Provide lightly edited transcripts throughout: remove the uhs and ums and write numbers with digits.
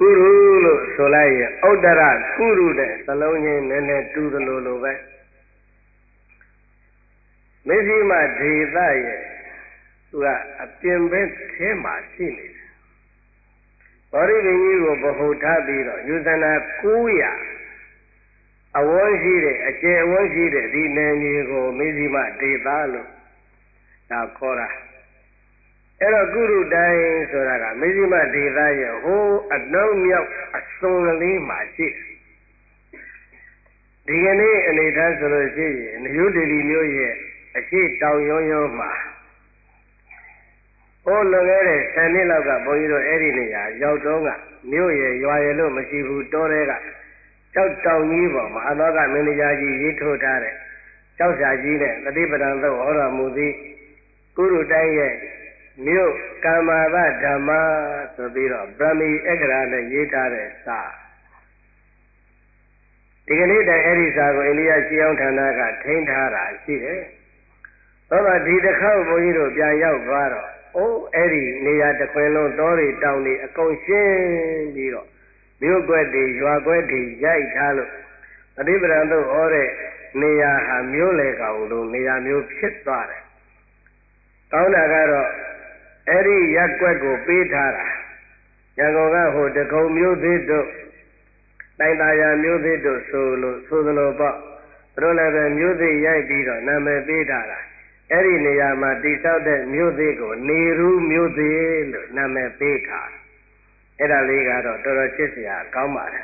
lo solai Audara Guru de Salone Nene Tudolo Mesima Devaye who are a pimbet Tema Sini Original Bohotabiro Usana Kuya a one sheet a chair one sheet the name go Mesima Devalo Nakora Era Guru dying Soraga Mesima Devaye who at no milk a solely my sheet DNA and it has a and you did New Year. A sheet down yon ma. Oh, Logere, Sanilaga, Boyo Erinia, Yaudonga, New Year, Yuayelo, Masibu, Dorega, Chow down Evo, Mahalaga, Minijaji, Yito Tare, Chow Sajine, the Dibadan, the Ora Mudi, Guru Daye, New Kamava Dama, Sobiro, Brahmi, Egra, and Yitare, Sa. Tiganita Erisago, India, Chion Tanaka, Taintara, she. Baba did the cow boy, Jayao Varo. Oh, Eddie, near the Quello, Dory, down the Conscian Biro. You guedi, you are guedi, Jay Talo. A different ore, near Hamulega, near Mu Pit Bar. Taunagaro, Eddie Yaquego, Pitara. Yangoga, the co music, Naya music, solo, Rola music, Yabiro, Name Pitara. Eri Niyama disout the music or Niru music Name Beta. Era Ligado, Dorachisia, Kamar.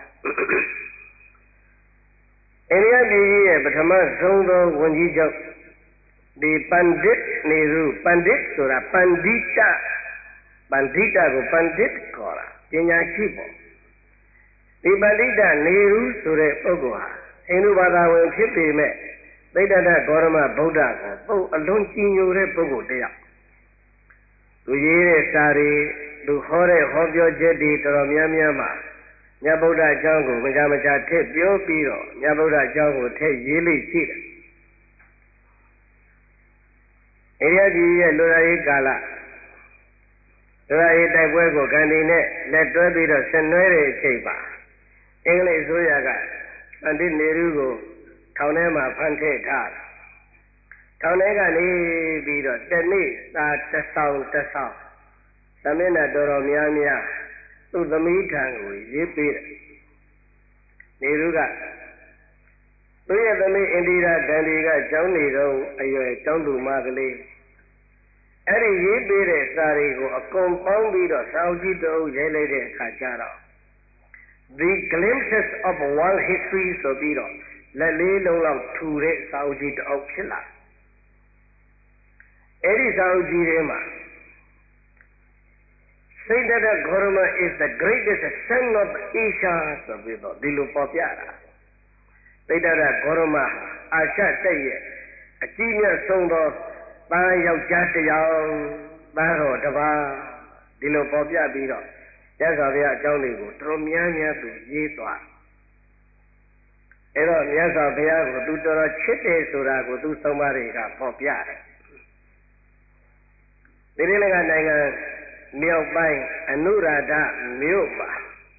Any idea, but a man zongo when you joke the Pandit Niru, Pandit Sura, Pandita, Pandita go Pandit Kora, Kenya Chipo. The Pandita Niru Sure Ogoa, Enubada will keep him. Later, Gorama Buddha, oh, a lonchino Pogo dea. To ye, Sari, to Hore, Hobyo Jetty, Toromiama, Yaboda Jungle, Majamaja, take your biro, Yaboda Jungle, take Yili Seed. Area Lura Gala. Lura Daguego, Gandine, let there be the Senere Chaba. English Uyaga, and in Nerugo. Taunema Pante Tar. Taunega ni biro, Denny, the sound. Samina Doromiamia, to the meeting with Yipir. Niruga. We have the me Indira Gandiga, Johnny, a Tondu Magali. Any Yipir, Sarigo, a compound biro, Saujito, Yelede Kajara. The glimpses of world history, so biro. Let me know out to it, Saudi to Oxilla. Eri Saudi Rema. Say that Gorma is the greatest son of Isha, so we know, Dilu Popiara. Say that Gorma, Asha Taye, a genius song of Bayo Jatayao, Baro Dava, Dilu Popia Biro. Yes, I have Johnny, Tromiania to Yitwa. Ero Miasa Biago, Dudora Chete Surago, do somebody got Popia. The Rilaga Miobai, and Nurada, Mioba.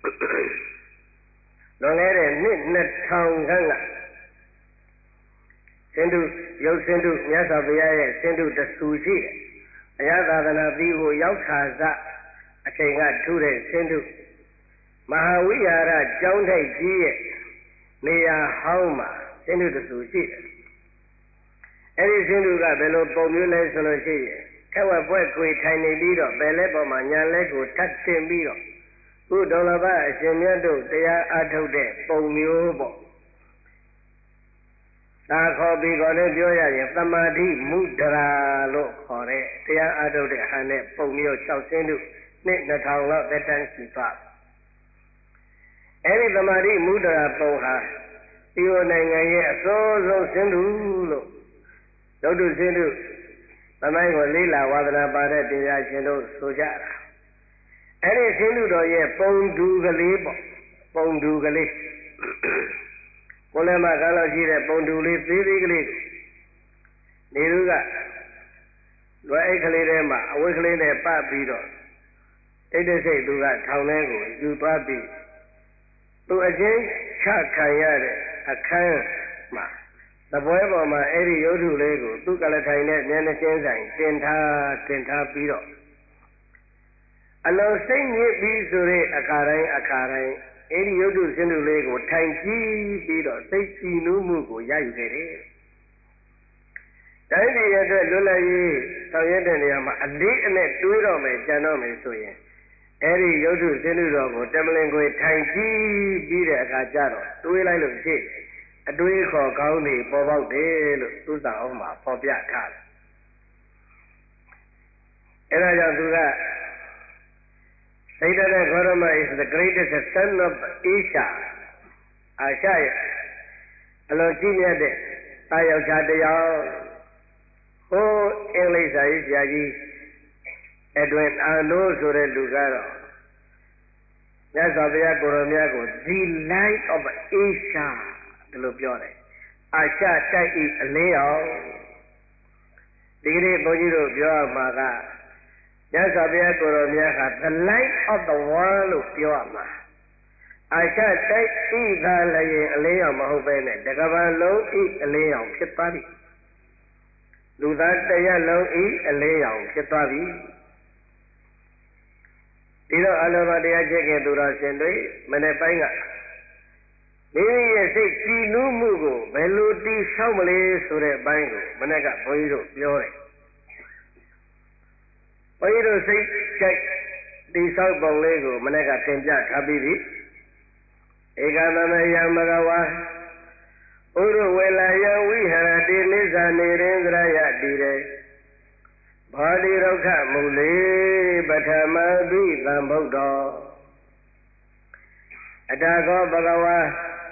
Long net town ganga. Sendu, Yo Sendu, Miasa Bia, Sendu the Suji. Ayada than a Vivo Yaukaza, a Kanga Ture, Sendu. Mahawiyara, Jonte G. Near Hauma, Sendu the Sushi. Any Sendu got below Bomula Sology. Kawa work with tiny leader, Belebo Manalego, Taxim Biro. Who Dolaba, Semiado, they are out of there, Bomubo. Nakobi Gone Joya, Tamadi, Mudra, look for it. They are out of the Hane, Bomio, Chow Sendu, Nick Natala, that time she thought. Any the Mari Mudra Poha, you and so Sindu, don't do Sindu. The man will Lila, Wadana Bada, Diashino, Sojara. Any Sindu, Pondu Galib, Pondu Galib. Polema Galaji, Pondu Lip, Vivi Niruga, Wakelema, Wakeling a Papido. တိတ်တဆိတ်သူကထောင်ထဲကိုယူသွားပြီးသူအချင်းချခံရတဲ့အခန်းမှာသပွဲပေါ်မှာအဲ့ဒီရုပ်ထုလေးကိုသူကလည်းထိုင်တဲ့မျက်နှာချင်းဆိုင်တင်ထားပြီးတော့အလုံးစိတ်ညစ်ပြီးဆိုတဲ့အခါတိုင်းအဲ့ဒီရုပ်ထုစင်းထုလေးကိုထိုင်ကြည့်ပြီးတော့စိတ်ကြည်နူးမှုကိုရယူခဲ့တယ်။တိုင်းပြည်ရဲ့အတွက်လွတ်လပ်ရေးဆောင်ရွက်တဲ့နေရာမှာအလေးအနက်တွေးတော့မယ်ကြံတော့မယ်ဆိုရင်အဲ့ဒီရုပ်ထုစင်းထုတော်ကိုတမလင်ကိုထိုင်ကြည့်ပြီးတဲ့အခါကျတော့တွေးလိုက်လို့ရှိအတွေးခေါ်ကောင်းနေပေါ်ပေါက်တယ်လို့သူ့စာအုပ်မှာဖော်ပြထားတယ်။အဲ့ဒါကြောင့်သူကSiddhartha Gautama is the greatest son of Asia. အာရှရဲ့အလွန်ကြီးမြတ်တဲ့သားယောက်ျားတစ်ယောက်ဟိုးအင်္ဂလိပ်စာရေးဆရာကြီးEdwin Arnold ဆိုတဲ့လူကတော့မြတ်စွာဘုရားကိုယ်တော်မြတ်ကို The Light of Asia ဒီလိုပြောတယ်အာရှတိုက်ဤအလင်းရောင်ဒီကနေ့ဘုန်းကြီးတို့ပြောရမှာကမြတ်စွာဘုရားကိုယ်တော်မြတ်ဟာ the light of the world လို့ပြောရမှာအာရှတိုက်ဤသာလည်းအလင်းရောင်မဟုတ်ပဲနဲ့တကမ္ဘာလုံးဤအလင်းရောင်ဖြစ်သွားပြီလူသားတရားလုံးဤအလင်းရောင်ဖြစ်သွားပြီဒီတော့အလောဘတရားချက်ခင်သူတော်ရှင်တွေမနေ့ပိုင်းကမိမိရဲ့စိတ်ကြည်နူးမှုကိုဘယ်လိုတည်ဆောက်မလဲဆိုတဲ့အပိုင်းကိုမနေ့ကဘုန်းကြီးတို့ပြောတယ်ဘုန်းကြီးတို့စိတ်ကြိုက်တိဆောက်ပုံလေးကိုမနေ့ကသင်ပြထားပြီးပြီဧကသမယံမဂဝါဥရဝေလာယဝိဟရတိနိစ္စနေရင်သရယတိရေဘာတိဒုက္ခမူလေပထမပိသံဗုဒ္ဓောအတကောဘဂဝါ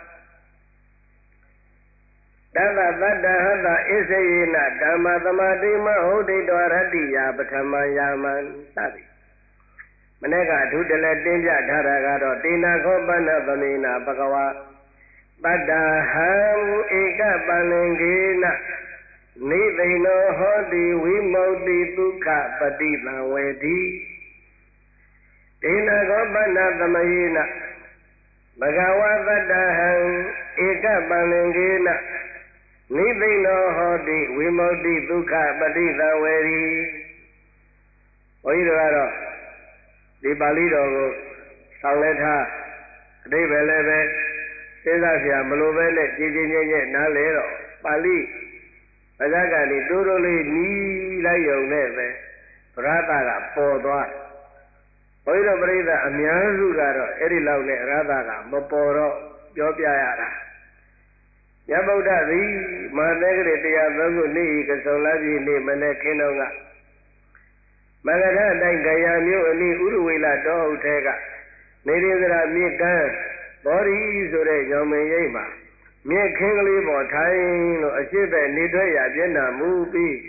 တသတတ္တဟတဣစေယနဓမ္မသမာတိမဟုတ်တိတောရတ္တိယပထမယာမံစသည်မနေ့ကအထူးတလည်းတင်းပြထားတာကတော့တေနာခောပဏ္ဏသမေနာဘဂဝါတတ္တဟံဧကပလင်္ကေနနိသိဏောဟောတိဝိမု ക്തി ဒုက္ခပတိသံဝေတိတေနာခောပဏ္ဏသမေနဘဂဝါတတ္တဟံဧကပလင်္ကေနနိသိဏောဟောတိဝိမု ക്തി ဒုက္ခပတိသံဝေတိဘုန်းကြီးတို့ကတော့ဒီပါဠိတော်ကိုဆောင်လက်ထားအဓိပ္ပာယ်လည်းပဲစဉ်းစားကြမလို့ပဲနဲ့ကြည်ကြည်ငြိမ်ငြိမ်နားလေတော့ပါဠိဘာသာကနေတိုးတိုးလေးနီးလိုက်ရုံနဲ့ပဲဗရဒကပေါ်သွားဘုန်းကြီးတို့ပြိဿအများစုကတော့အဲ့ဒီလောက်နဲ့ရသကမပေါ်တော့ပြောပြရတာမြတ်ဗုဒ္ဓသည်မဟာသက္ကရေတရားသုံးခုနေ့ကစုံလာပြီနေ့မနေ့ခင်းတော့ကမဂ္ဂထတိုင်းကရာမျိုးအနီးဥရဝေလတောဟုတ်ထဲကနေရင်းစရာမြေကမ်းဘောရီဆိုတဲ့ရောင်မင်းရိပ်မှာမြေခင်းကလေးပေါ်ထိုင်လို့အရှိပဲနေတွေ့ရပြည့်နာမူပြီး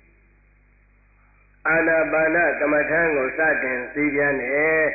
အာနာပါနကမ္မထံကိုစတင်စီးပြန်တယ်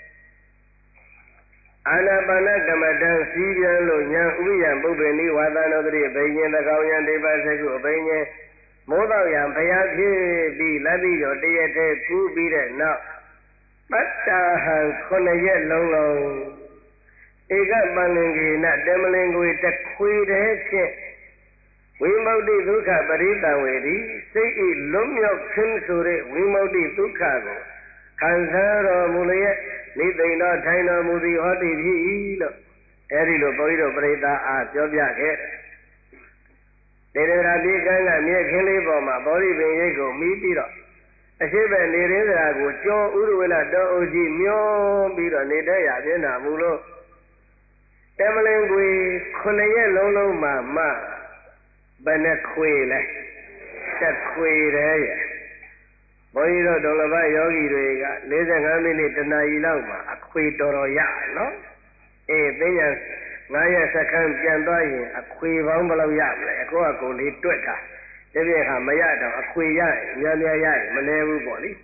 အာနာပါနကမ္မထံစီးပြန်လို့ညာဥရိယပုပ္ပေနိဝါဒနောတိဘိညာဉ်သကောင်ယံဒိဗ္ဗစကုအဘိညာဉ်မိုးတော့ရံဘုရားဖြစ်ပြီးလက်ပြီးတော့တရက်တည်းကူးပြီးတဲ့နောက်ပတ္တာဟံ9ရက်လုံးဧကပလင်္ကေနတမလင်ကိုတခွေတည်းဖြင့်ဝိမု ക്തി ဒုက္ခပရိသံဝေတိစိတ်ဤလွတ်မြောက်ခြင်းဆိုတဲ့ဝိမု ക്തി ဒုက္ခကိုခံစားတော်မူလျက်နိသိဏောထိုင်တော်မူသည်ဟောတိဖြစ်၏လို့အဲဒီလိုဘုန်းကြီးတို့ပရိသတ်အားပြောပြခဲ့တေရရာဒီကံကမြေခင်းလေးပေါ်မှာဘောဓိပင်ရိပ်ကိုမိပြီးတော့အရှိပဲနေရင်းစရာကိုကြောဥရဝေလတောအုပ်ကြီးမျောပြီးတော့နေတဲ့ရပြင်းတာမူလို့တမလင်ကွေ9ရက်လုံးမှာမှဘယ်နဲ့ခွေလဲတက်ခွေတယ်ရဲ့ဘုန်းကြီးတို့ဒုလဘယောဂီတွေက45မိနစ်တနာရီလောက်မှာအခွေတော်တော်ရနော်အေးသိညာ9ရက်စက္ကန့်ပြန်သွားရင်အခွေပေါင်းဘယ်လောက်ရမလဲအခုကကိုလေးတွက်တာဒီပြည့်ခါမရတော့အခွေရရင်များများရရင်မနေဘူးပေါ့လေ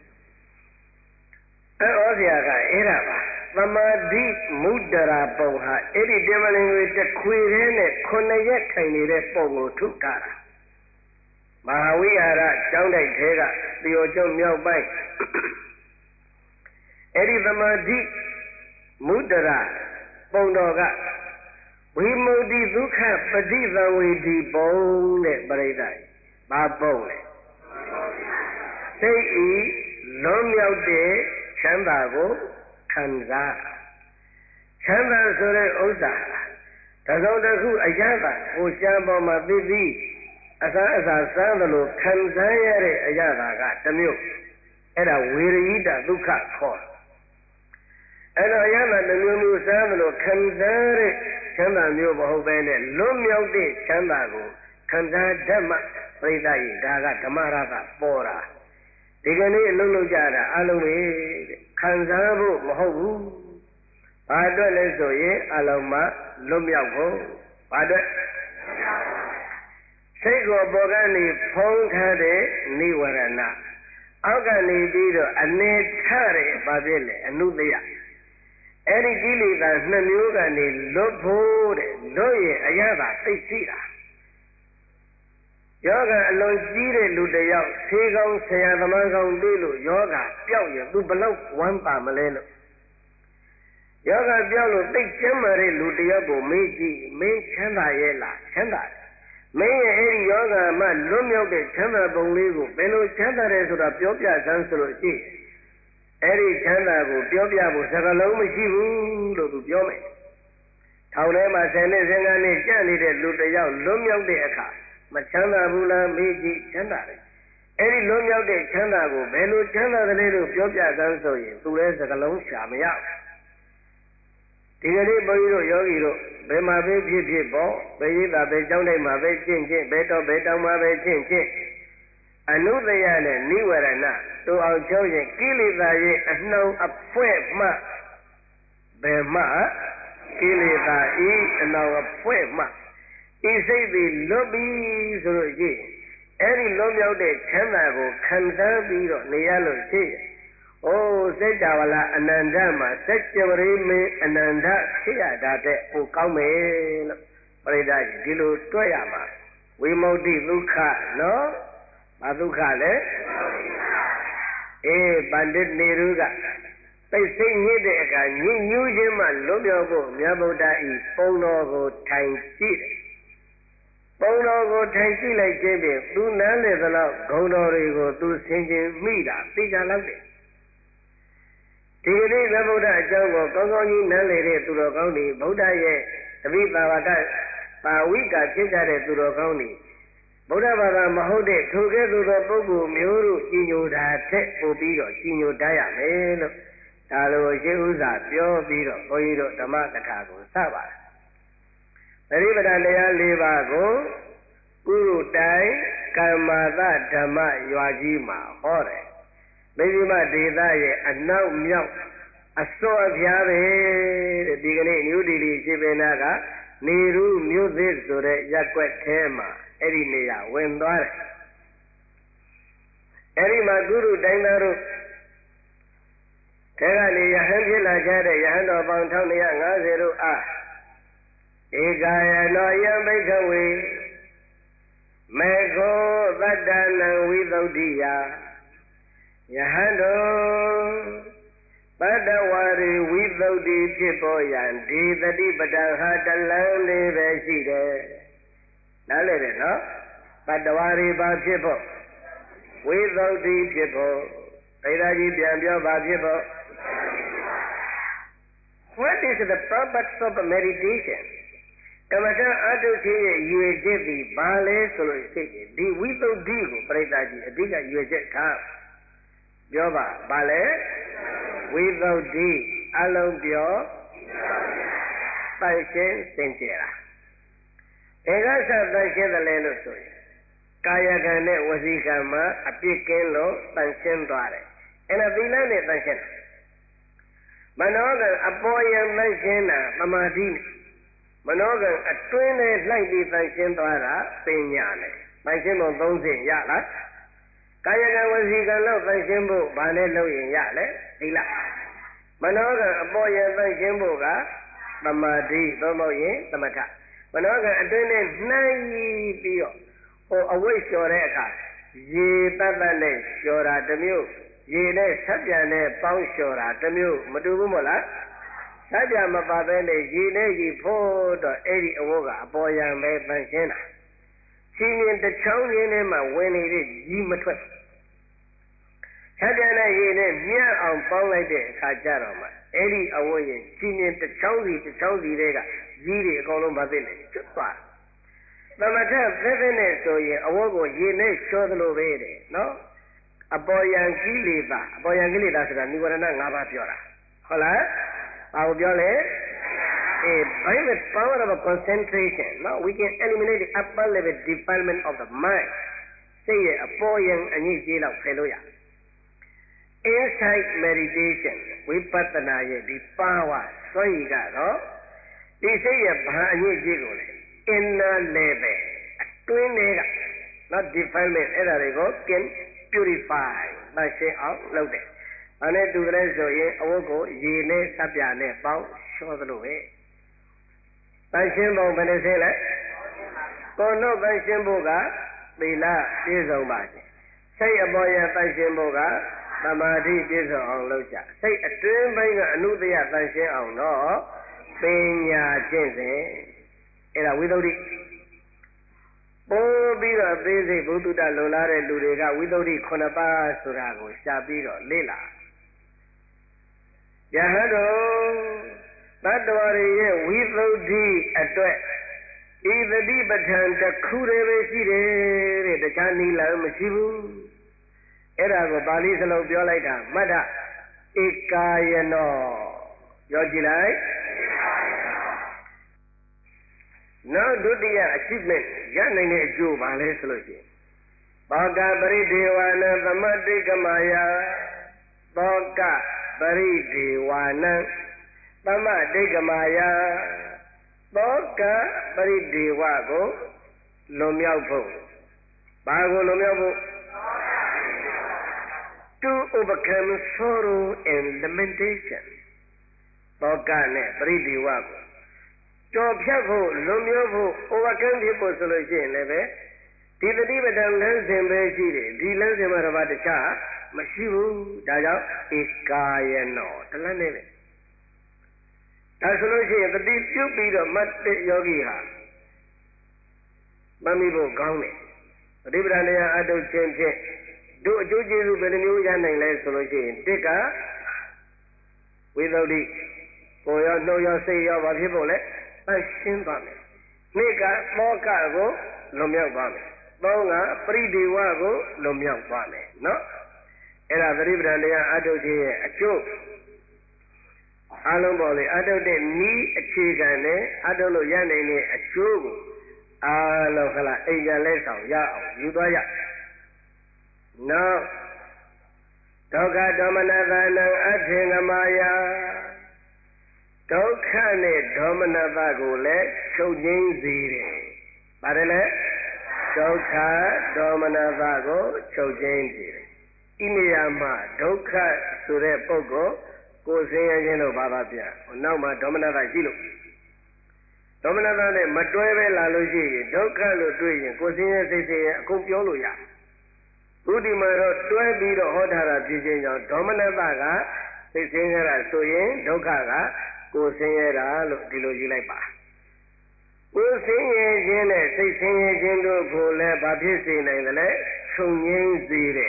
အဲ့ဩဇရာကအဲ့ဒါပါသမာဓိမုဒ္ဒရာပုံဟာအဲ့ဒီတမလင်တွေတခွေသေးနဲ့9ရက်ထိုင်နေတဲ့ပုံကိုထုထားတာမဟာဝိဟာရကျောင်းတိုက်ထဲကတယောကျောင်းမြောက်ပိုင်းအဲ့ဒီသမာဓိမုဒ္ဒရာပုံတော်ကဝိမု ക്തി ဒုက္ခပฏิသဝေဒီပုံတဲ့ပရိသတ်ဘာပုံလဲစိတ်ဤလွန်မြောက်တဲ့ချမ်းသာကိုခံစားချမ်းသာဆိုတဲ့ဥစ္စာတစုံတစ်ခုအရသာကိုရှားပေါ်မှာသိသိအစားအစာစားသလိုခံစားရတဲ့အရသာကတစ်မျိုးအဲ့ဒါဝေရယိတဒုက္ခခေါ်အဲ့တော့အရသာတစ်မျိုးမျိုးစားသလိုခံစားတဲ့ချမ်းသာမျိုးမဟုတ်ပဲနဲ့လွတ်မြောက်တဲ့ချမ်းသာကိုခံစားဓမ္မပရိသတ်ကြီးဒါကဓမ္မရကပေါ်တာဒီကနေ့အလုံးလုံးကြတာအလုံးပဲခံစားဖို့မဟုတ်ဘူးဘာအတွက်လဲဆိုရင်အလုံးမလွတ်မြောက်ဖို့ဘာအတွက်စိတ်ကိုပေါ်ကနေဖုံးထားတဲ့နိဝရဏအောက်ကနေပြီးတော့အနေထတဲ့ဘာဖြစ်လဲအနုတ္တယအဲ့ဒီကိလေသာနှစ်မျိုးကနေလွတ်ဖို့တဲ့လွတ်ရင်အရသာသိရှိတာယောဂအလွန်ကြီးတဲ့လူတစ်ယောက်ဆေးကောင်းဆရာသမားကောင်းတွေ့လို့ယောဂပျောက်ရင်သူဘလောက်ဝမ်းပါမလဲလို့ယောဂပျောက်လို့သိကျမ်းမာတဲ့လူတစ်ယောက်ကိုမေးကြည့်မင်းချမ်းသာရဲ့လားချမ်းသာတယ်မင်းရဲ့အဲ့ဒီယောဂမှလွတ်မြောက်တဲ့ချမ်းသာပုံလေးကိုဘယ်လိုချမ်းသာတယ်ဆိုတာပြောပြစမ်းဆိုလို့ရှိရင်အဲ့ဒီချမ်းသာကိုပြောပြဖို့စကားလုံးမရှိဘူးလို့သူပြောမယ်ထောင်ထဲမှာ10နှစ်15နှစ်ကြာနေတဲ့လူတစ်ယောက်လွတ်မြောက်တဲ့အခါမချမ်းသာဘူးလားမေးကြည့်ချမ်းသာတယ်အဲ့ဒီလွတ်မြောက်တဲ့ချမ်းသာကိုဘယ်လိုချမ်းသာတယ်လို့ပြောပြစမ်းဆိုရင်သူလည်းစကားလုံးရှာမရဒီကနေ့ဘုန်းကြီးတို့ယောဂီတို့ဘယ်မှာပဲဖြစ်ဖြစ်ပေါ့ဘယ်ရည်သာပဲကြောင်းတိုင်းမှာပဲကျင့်ဘယ်တော့ဘယ်တောင်မှာပဲကျင့်အနုတ္တယနဲ့နိဝရဏတို့အောင်ကျောင်းရင်ကိလေသာရဲ့အနှောင်အဖွဲမှဘယ်မှကိလေသာဤအနှောင်အဖွဲမှဤစိတ်သည်လွတ်ပြီဆိုလို့ရှိရင်အဲ့ဒီလွတ်မြောက်တဲ့ချမ်းသာကိုခံစားပြီးတော့နေရလို့ရှိရင်အိုးစိတ်တော်လာအနန္တမှာစัจ java ရိမင်းအနန္တဖြစ်ရတာတဲ့ပိုကောင်းမယ်လို့ပရိသတ်ကြီးဒီလိုတွက်ရမှာဝိမု ക്തി ဒုက္ခနော်ဘာဒုက္ခလဲပန္တိတ်နေရုကသိစိတ်ညစ်တဲ့အခါညစ်ညူးခြင်းမှလွတ်မြောက်ဖို့မြတ်ဗုဒ္ဓဤပုံတော်ကိုထိုင်ကြည့်တယ်ပုံတော်ကိုထိုင်ကြည့်လိုက်ခြင်းဖြင့်သူနားလေသလောက်ဂုဏ်တော်တွေကိုသူဆင်ခြင်မိတာသိကြလောက်တယ်ဒီကနေ့မြတ်ဗုဒ္ဓအကြောင်းကိုကောင်းကောင်းကြီးနားလေတဲ့သူတော်ကောင်းတွေဗုဒ္ဓရဲ့တပိပါဝကပါဝိကဖြစ်ကြတဲ့သူတော်ကောင်းတွေဗုဒ္ဓဘာသာမဟုတ်တဲ့ထိုကဲ့သို့သောပုဂ္ဂိုလ်မျိုးတို့ကြီးညိုတာထက်ပိုပြီးတော့ကြီးညိုတတ်ရမယ်လို့ဒါလိုရှင်းဥစွာပြောပြီးတော့ဘုန်းကြီးတို့ဓမ္မကထာကိုစပါတယ်သတိပဋ္ဌာန်တရား၄ပါးကိုကုရုတိုင်ကမ္မာသဓမ္မရွာကြီးမှာဟောတယ်မိဂိမဒေသရဲ့အနောက်မြောက်အစောအဖျားပဲတဲ့ဒီကနေ့နယူးဒေလီရှိပင်နာကနေရုမြို့သစ်ဆိုတဲ့ရပ်ကွက်ထဲမှာအဲ့ဒီနေရာဝင်သွားတယ်အဲ့ဒီမှာကုရုတိုင်သားတို့ထဲကနေယဟန်ဖြစ်လာကြတဲ့ယဟန်တော်ပေါင်း1250တို့အားဧကာယနောယံဘိက္ခဝေမေခောသတ္တနံဝိသုဒ္ဓိယယဟန်တော်ပတ္တဝါရီဝိသုဒ္ဓိဖြစ်ပေါ်ရန်ဒီတတိပဒဟာတလန်းလေးပဲရှိတယ်နားလည်တယ်နော်ပတ္တဝါရီဘာဖြစ်ဖို့ဝိသုဒ္ဓိဖြစ်ဖို့ဗေဒကြီးပြန်ပြောပါဖြစ်ဖို့ What is the purpose of meditation ကမ္မထာအထုခြင်းရဲ့ရွေချက်ဒီဘာလဲဆိုလို့ရှိရင်ဒီဝိသုဒ္ဓိကိုပြိတ္တာကြီးအဓိကရွေချက်ထားပြောပါဘာလဲဝိသုဒ္ဓိအလုံးပြောပိုင်ရှင်းစင်ကြယ်တာဧကသတန်ရှင်းတယ်လို့ဆိုရင်ကာယကံနဲ့ဝစီကံမှာအပြစ်ကင်းလို့တန်ရှင်းသွားတယ်အဲ့ဒါသီလနဲ့တန်ရှင်းတယ်မနောကံအပေါ်ယံတန်ရှင်းတာသမာဓိမနောကံအတွင်းနဲ့လှိုက်ပြီးတန်ရှင်းသွားတာပညာနဲ့တန်ရှင်းပုံ30ရလားကာယကံဝစီကံလောက်တန်ရှင်းဖို့ဘာနဲ့လုပ်ရင်ရလဲသီလမနောကံအပေါ်ယံတန်ရှင်းဖို့ကသမာဓိသို့မဟုတ်ရင်သမထမနောကံအတွင်းနဲ့နှိုင်းပြီးတော့အဝိဇ္ဇော်တဲ့အခါရေတတ်တတ်နဲ့လျှော်တာတစ်မျိုးရေနဲ့ဆက်ပြန်နဲ့ပေါင်းလျှော်တာတစ်မျိုးမတူဘူးမို့လားဆက်ပြန်မပါဘဲနဲ့ရေနဲ့ရေဖို့တော့အဲ့ဒီအဝတ်ကအပေါ်ယံပဲပန့်ရှင်းတာချင်းရင်တစ်ချောင်းရင်းထဲမှာဝင်နေတဲ့ကြီးမထွက်ဆက်ပြန်နဲ့ရေနဲ့မြတ်အောင်ပေါင်းလိုက်တဲ့အခါကျတော့မှအဲ့ဒီအဝတ်ရဲ့ချင်းရင်တစ်ချောင်းစီတွေကကြီးတွေအကုန်လုံးမသိနေကျွတ်သွားသမထသက်သက်နဲ့ဆိုရင်အဝတ်ကိုရေနဲ့လျှောသလိုပဲတဲ့နော်အပေါ်ယံကိလေသာဆိုတာនិဝရဏ၅ပါးပြောတာဟုတ်လားဘာကိုပြောလဲby the power of concentration now we can eliminate the upper level defilement of the mind စိတ်ရဲ့အပေါ်ယံအညစ်အကြေးလောက်ဖယ်လို့ရ insight meditation ဝိပဿနာရဲ့ဒီ power စွမ်းရည်ကတော့ဒီစိတ်ရဲ့ဘာအညစ်အကြေးကိုလဲ inner level အတွင်းထဲက not defilement အဲ့ဒါတွေကို can purify မရှင်းအောင်လုပ်တယ်။ဒါနဲ့တူကလေးဆိုရင်အဝတ်ကိုရေနဲ့စပ်ပြာနဲ့ပေါင်းလျှောသလိုပဲ။တန်ရှင်းပုံဘယ်နှစင်းလဲ။ကိုယ်တို့တန်ရှင်းဖို့ကသီလပြည့်စုံပါစေ။စိတ်အပေါ်ရတန်ရှင်းဖို့ကသမာဓိပြည့်စုံအောင်လုပ်ကြ။စိတ်အတွင်းပိုင်းကအနုတ္တယတန်ရှင်းအောင်တော့ပညာကျင့်စဉ်အဲ့ဒါဝိသုဒ္ဓိပို့ပြီးတော့သေးစိတ်ဘုဒ္ဓလုံလာတဲ့လူတွေကဝိသုဒ္ဓိ9ပါးဆိုတာကိုရှာပြီးတော့လေ့လာယဟန်တို့တတ္တဝါတွေရဲ့ဝိသုဒ္ဓိအတွက်ဤသတိပဋ္ဌာန်တစ်ခုတည်းပဲရှိတယ်တဲ့တခြားနည်းလမ်းမရှိဘူးအဲ့ဒါကိုပါဠိစလုံးပြောလိုက်တာမတ္တဧကာယနောပြောကြည့်လိုက်နောက်ဒုတိယ achievement ရနိုင်တဲ့အကျိုးပါလဲဆိုလို့ရှိရင်ဘောကပရိဒေဝနံသမတိကမာယဘောကပရိဒေဝနံသမတိကမာယဘောကပရိဒေဝကိုလွန်မြောက်ဖို့ဘာကိုလွန်မြောက်ဖို့ to overcome sorrow and lamentation ဘောကနဲ့ပရိဒေဝကိုကျော်ဖြတ်ဖို့လွန်မြောက်ဖို့ overcome ဖြစ်ဖို့ဆိုလို့ရှိရင်လည်းပဲဒီတတိပဒံလမ်းစဉ်ပဲရှိတယ်ဒီလမ်းစဉ်မှာတော့တခြားမရှိဘူးဒါကြောင့်ဧကာယနောတလန်းနေပဲဒါဆိုလို့ရှိရင်တတိပြုတ်ပြီးတော့မတ်တဲ့ယောဂီဟာမမိဖို့ကောင်းတယ်တတိပဒံတရားအထုတ်ခြင်းဖြင့်တို့အကျိုးကျေးဇူးဘယ်နှမျိုးရနိုင်လဲဆိုလို့ရှိရင်တစ်ကဝိသုဒ္ဓိကိုရောနှုတ်ရောစိတ်ရောဘာဖြစ်ဖို့လဲအရှင်းသွားမယ်။နှစ်ကမောကကိုလွန်မြောက်သွားမယ်။သုံးကပရိဒေဝကိုလွန်မြောက်သွားမယ်နော်။အဲ့ဒါသတိပဋ္ဌာန်တရားအထုတ်ခြင်းရဲ့အကျိုးအလုံးပေါ်လေအထုတ်တဲ့ဤအခြေခံနဲ့အထုတ်လို့ရနိုင်တဲ့အကျိုးကိုအလုံးခလားအိမ်ပြန်လဲဆောင်ရအောင်ယူသွားရ။နောက်ဒုက္ခဒေါမနသနံအထေငမာယဒုက္ခနဲ့ဒေါမနတကိုလည်းချုပ်ငြိမ်းစေတယ်။ပါတယ်လေဒုက္ခဒေါမနတကိုချုပ်ငြိမ်းစေတယ်။ဤနေရာမှာဒုက္ခဆိုတဲ့ပုဂ္ဂိုလ်ကိုယ်ဆင်းရဲခြင်းလို့ဘာပါဗျ။နောက်မှာဒေါမနတရှိလို့ဒေါမနတနဲ့မတွဲပဲလာလို့ရှိရင်ဒုက္ခလို့တွေ့ရင်ကိုယ်ဆင်းရဲစိတ်ဆင်းရဲအကုန်ပြောလို့ရ။ဘုဒ္ဓမှာတော့တွဲပြီးတော့ဟောထားတာဖြစ်ခြင်းကြောင့်ဒေါမနတကစိတ်ဆင်းရဲတာဆိုရင်ဒုက္ခကကိုယ်ဆင်းရဲတာလို့ဒီလိုယူလိုက်ပါကိုယ်ဆင်းရဲခြင်းနဲ့စိတ်ဆင်းရဲခြင်းတို့ကိုလည်းဘာဖြစ်စေနိုင်သလဲချုပ်ငြိမ်းစေတယ်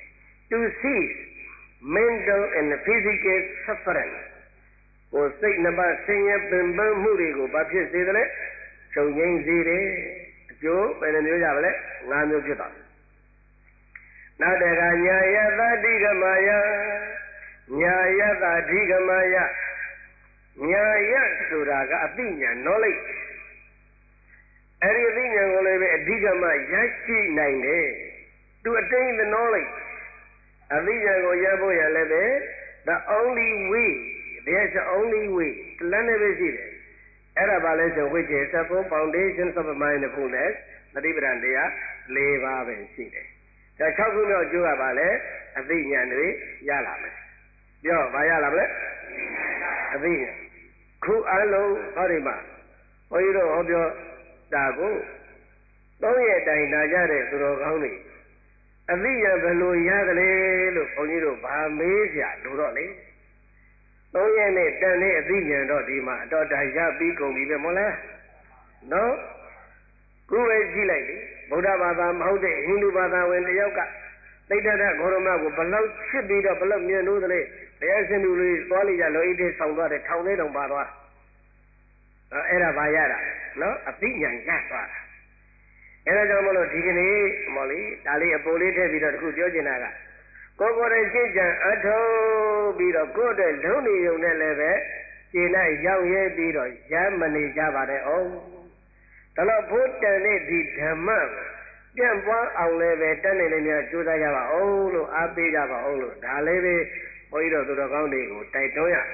to cease mental and physical suffering ကိုယ်စိတ်နှစ်ပါးဆင်းရဲပင်ပန်းမှုတွေကိုဘာဖြစ်စေသလဲချုပ်ငြိမ်းစေတယ်အကျိုးဘယ်နှမျိုးကြပါလဲ၅မျိုးဖြစ်သွားနောက်တကညာယသတိကမာယညာယသတိကမာယညာယဆိုတာကအသိဉာဏ် knowledge အဲ့ဒီအသိဉာဏ်ကိုလည်းပဲအဓိကမှရရှိနိုင်တယ်to attain the knowledge အသိဉာဏ်ကိုရဖို့ရလည်းပဲ the only way there's the only way တလန်းနဲ့ပဲရှိတယ်အဲ့ဒါဘာလဲဆို which is the foundation of mindfulness သတိပဋ္ဌာန်တရား၄ပါးပဲရှိတယ်ဒါ6ခုမြောက်ကျိုးကဘာလဲအသိဉာဏ်တွေရလာမယ်ပြောဘာရလာမလဲအသိဉာဏ်ခုအလုံးဟောဒီမှာဘုန်းကြီးတို့ဟောပြောတာကို3ရက်တိုင်နာကြတဲ့သူတော်ကောင်းတွေအသိဉာဏ်ဘယ်လိုရတယ်လဲလို့ဘုန်းကြီးတို့ဗာမေးကြလို့တော့လေ3ရက်နဲ့တန်တဲ့အသိဉာဏ်တော့ဒီမှာအတော်တန်ရပြီးကုန်ပြီပဲမဟုတ်လားနော်ခုပဲကြည့်လိုက်လေဗုဒ္ဓဘာသာမဟုတ်တဲ့ဟိန္ဒူဘာသာဝင်တယောက်ကသိတ္တရဂေါရမကိုဘလောက်ချစ်ပြီးတော့ဘလောက်မြတ်လို့တဲ့ဘုရားရှင်လူလေးသွားလိကြလောဣတိဆောင်သွားတယ်ထောင်လေးတောင်ပါသွားအဲ့ဒါဘာရတာနော်အသိဉာဏ်ရသွားတာအဲ့ဒါကြောင့်မလို့ဒီကနေ့မော်လီဒါလေးအပေါ်လေးထည့်ပြီးတော့တခုပြောချင်တာကကိုယ်ကိုယ်ရဲ့ရှင်းကြံအထောက်ပြီးတော့ကိုယ့်တဲ့လုံးနေုံနဲ့လည်းပဲရှင်းလိုက်ရောက်ရဲပြီးတော့ရမ်းမနေကြပါနဲ့အောင်ဒါတော့ဘုဒ္ဓံနဲ့ဒီဓမ္မပြန့်ပွားအောင်လည်းပဲတတ်နိုင်လည်းများကြိုးစားကြပါအောင်လို့အားပေးကြပါအောင်လို့ဒါလေးပဲဘုန်းကြီးတို့သူတော်ကောင်းတွေကိုတိုက်တွန်းရ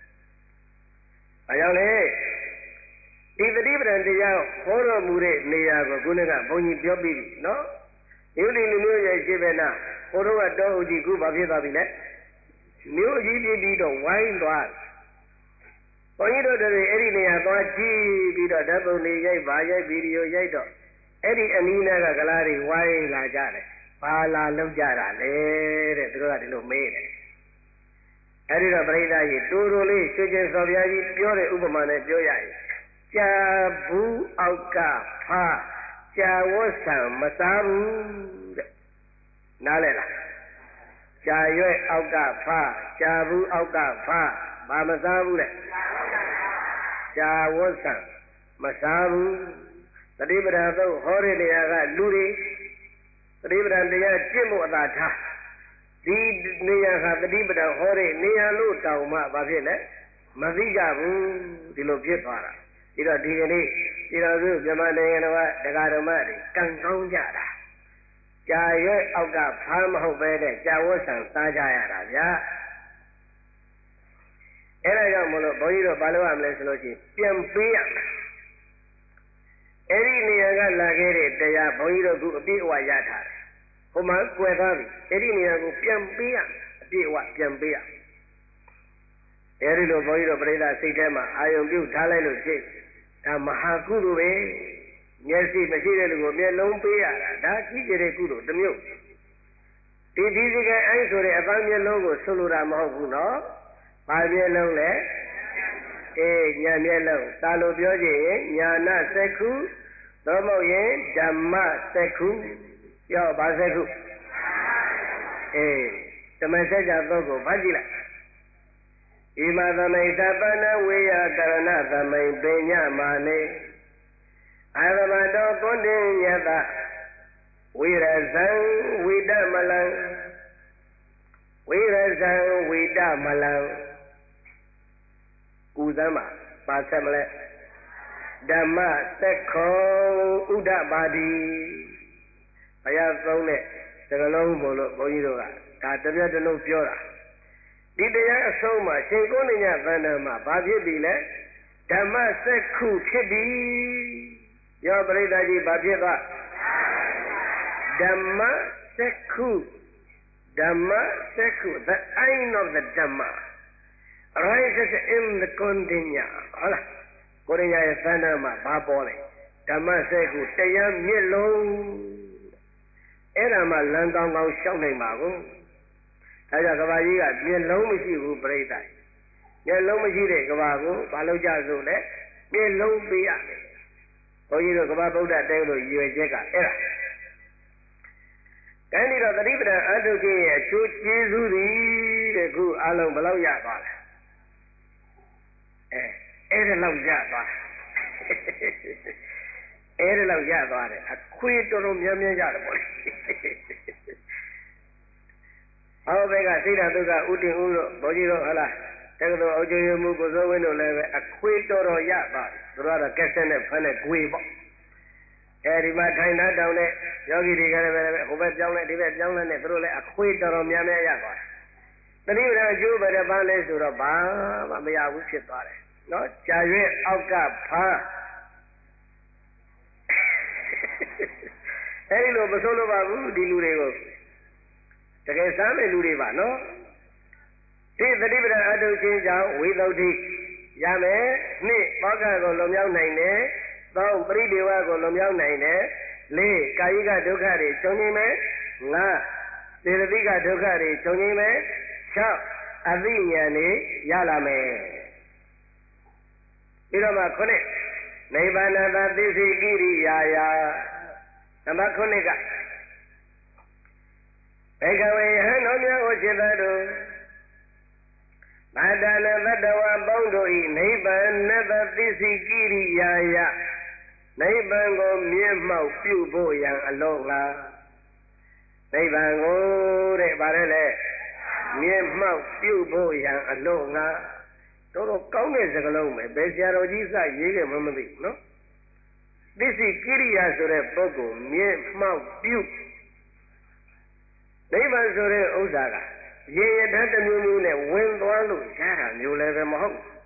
အကြောင်းလေဒီသတိပဋ္ဌာန်တရားဟောတော်မူတဲ့နေရာကိုခုနကဘုန်းကြီးပြောပြီးပြီနော်မြို့ဒီလူမျိုးရဲ့ရှိပဲနာဟိုတော့တောအုပ်ကြီးခုဘာဖြစ်သွားပြီလဲမြို့ကြီးပြပြီးတော့ဝိုင်းသွားဘုန်းကြီးတို့တွေအဲ့ဒီနေရာသွားကြည့်ပြီးတော့ဓာတ်ပုံတွေရိုက်ပါရိုက်ဗီဒီယိုရိုက်တော့အဲ့ဒီအနီးနားကကလားတွေဝိုင်းလာကြတယ်ဘာလာလောက်ကြတာလဲတဲ့သူတို့ကဒီလိုမေးတယ်အဲ့ဒီတော့ပရိသတ်ကြီးတူတူလေးရွှေကျင်စော်ပြားကြီးပြောတဲ့ဥပမာနဲ့ပြောရရင်ကြာဘူးအောက်ကဖားကြာဝတ်ဆံမစားဘူးတဲ့နားလဲလားကြာရွဲ့အောက်ကဖားကြာဘူးအောက်ကဖားဘာမစားဘူးတဲ့ကြာဝတ်ဆံမစားဘူးသတိပဋ္ဌာန်သုံးဟောတဲ့နေရာကလူတွေသတိပဋ္ဌာန်တရားကျင့်ဖို့အသာထားဒီနေရာဟာသတိပဋ္ဌာန်ဟောတဲ့နေရာလို့တောင်မှဘာဖြစ်လဲမသိကြဘူးဒီလိုဖြစ်သွားတာဒီတော့ဒီကနေ့ဒီတော်စုမြန်မာနိုင်ငံတော်ကတရားဓမ္မတွေကံကောင်းကြတာကြာရွဲ့အောက်ကဖားမဟုတ်ပဲတဲ့ကြာဝတ်ဆံစားကြရတာဗျာအဲ့ဒါကြောင့်မလို့ဘုန်းကြီးတို့ဘာလို့ရမလဲဆိုလို့ရှိရင်ပြန်ပေးရမယ်အဲ့ဒီနေရာကလာခဲ့တဲ့တရားဘုန်းကြီးတို့ကအပြည့်အဝရထားတယ်ဟိုမှာကွယ်သွားပြီအဲ့ဒီနေရာကိုပြန်ပေးရအပြည့်အဝပြန်ပေးရအဲ့ဒီလိုဘုန်းကြီးတို့ပြိဿစိတ်ထဲမှာအာယုံပြုထားလိုက်လို့ရှိဒါမဟာကုသိုလ်ပဲမျက်စိမရှိတဲ့လူကိုမျက်လုံးပေးရတာဒါကြီးကျယ်တဲ့ကုသိုလ်တစ်မျိုးဒီစကအိုင်းဆိုတဲ့အပန်းမျက်လုံးကိုဆွလို့တာမဟုတ်ဘူးနော်ဘာမျက်လုံးလဲညာမျက်လုံးသာလို့ပြောကြရင်ညာနာစက္ခုသို့မဟုတ်ရင်ဓမ္မစက္ခုပြောဘာစက္ခုဓမ္မစက္ကသုတ်ကိုဖတ်ကြည့်လိုက်ဣမသမိသပ္ပနဝေယကရဏသမိန်ပညမာနေအာရမတောကုဏ္ဍညတဝိရဇံဝိတမလံဝိရဇံဝိတမလံကုသမ်းမှာပါဆက်မလဲဓမ္မသက္ခောဥဒ္ဒပါတိဘုရားသုံးတဲ့စကားလုံးဘုလို့ဘုန်းကြီးတို့ကဒါတပြတ်တစ်လုံးပြောတာဒီတရားအဆုံးမှာရှင်ကုဏ္ဏညသန္တမှာဘာဖြစ်ပြီလဲဓမ္မစက္ခုဖြစ်ပြီရောပရိသတ်ကြီးဘာဖြစ်သွားဓမ္မစက္ခုဓမ္မစက္ခု the end of the Dhamma arises in the Kondinya ဟုတ်လားကိုရိယာရဲ့သန္တမှာဘာပေါ်လဲဓမ္မစက္ခုတရားမြင့်လုံးအဲ့ဒါမှလမ်းကောင်းကောင်းရှောက်နိုင်ပါဘူးဒါကြောင့်ကဘာကြီးကမျက်လုံးမရှိဘူးပြိဿမျက်လုံးမရှိတဲ့ကဘာကိုဘာလို့ကြဆိုလဲမျက်လုံးပေးရမယ်ဘုန်းကြီးတို့ကဘာဗုဒ္ဓတဲလို့ရွယ်ချက်ကအဲ့ဒါတိုင်းဒီတော့သတိပဋ္ဌာန်အထုခြင်းရဲ့အကျိုးကျေးဇူးတွေတဲ့ခုအလုံးဘယ်လောက်ရသွားလဲအဲ့ဒါလောက်ရသွားအဲ့ဒါလောက်ရသွားတယ်အခွေတော်တော်များများရတယ်ပေါ့လေဟောဘက်ကစိတ်ဓာတ်ဒုက္ခဥတည်ဥတို့ဘုန်းကြီးတို့ဟလားတက္ကသိုလ်အုပ်ချုပ်ရေးမှုကိုစိုးဝင်းတို့လည်းပဲအခွေတော်တော်ရသွားတယ်သူတို့ကတော့ကက်ဆက်နဲ့ဖမ်းနဲ့ဂွေပေါ့အဲဒီမှာထိုင်သားတောင်းတဲ့ယောဂီတွေကလည်းပဲဟိုဘက်ပြောင်းလဲဒီဘက်ပြောင်းလဲနဲ့သူတို့လည်းအခွေတော်တော်များများရသွားတယ်တတိယအကျိုးပဲတပန်းလဲဆိုတော့ဘာမှမရဘူးဖြစ်သွားတယ်နော်ကြာရွေးအောက်ကဖားအဲဒီလိုမဆိုးလို့ပါဘူးဒီလူတွေကိုတကယ်စားမဲ့လူတွေပါနော်ဒီသတိပဋ္ဌာန်အထုခြင်းကြောင့်ဝိသုဒ္ဓိရမယ်နှစ်ဘောကကိုလွန်မြောက်နိုင်တယ်သုံးပရိဒေဝကိုလွန်မြောက်နိုင်တယ်လေးကာယိကဒုက္ခတွေချုပ်ငြိမ်းမယ် 5စေတသိကဒုက္ခတွေချုပ်ငြိမ်းမယ်6အသိဉာဏ်တွေရလာမယ်ပြီးတော့မှ9နိဗ္ဗာန်တသိသိကိရိယာယနံပါတ်9ကဘေကဝေဟံတော်မြတ်ကိုจิตတို့ဗတ္တနသတ္တဝါပေါင်းတို့ဤနိဗ္ဗာန်တသိသိကိရိယာယနိဗ္ဗာန်ကိုမြင့်မှောက်ပြုဖို့ရန်အလို့ငါနိဗ္ဗာန်ကိုတဲ့ဗါရဲလေမြင့်မှောက်ပြုဖို့ရန်အလို့ငါတော်တော်ကောင်းတဲ့စကားလုံးပဲဘယ်ဆရာတော်ကြီးစရေးခဲ့မှမသိဘူးနော်သိသိကိရိယာဆိုတဲ့ပုဂ္ဂိုလ်မြင့်မှောက်ပြုနိဗ္ဗာန်ဆိုတဲ့ဥစ္စာကရေရတတ်တမျိုးမျိုးနဲ့ဝင်သွားလို့ရတာမျိုးလည်းပဲမဟုတ်ဘူး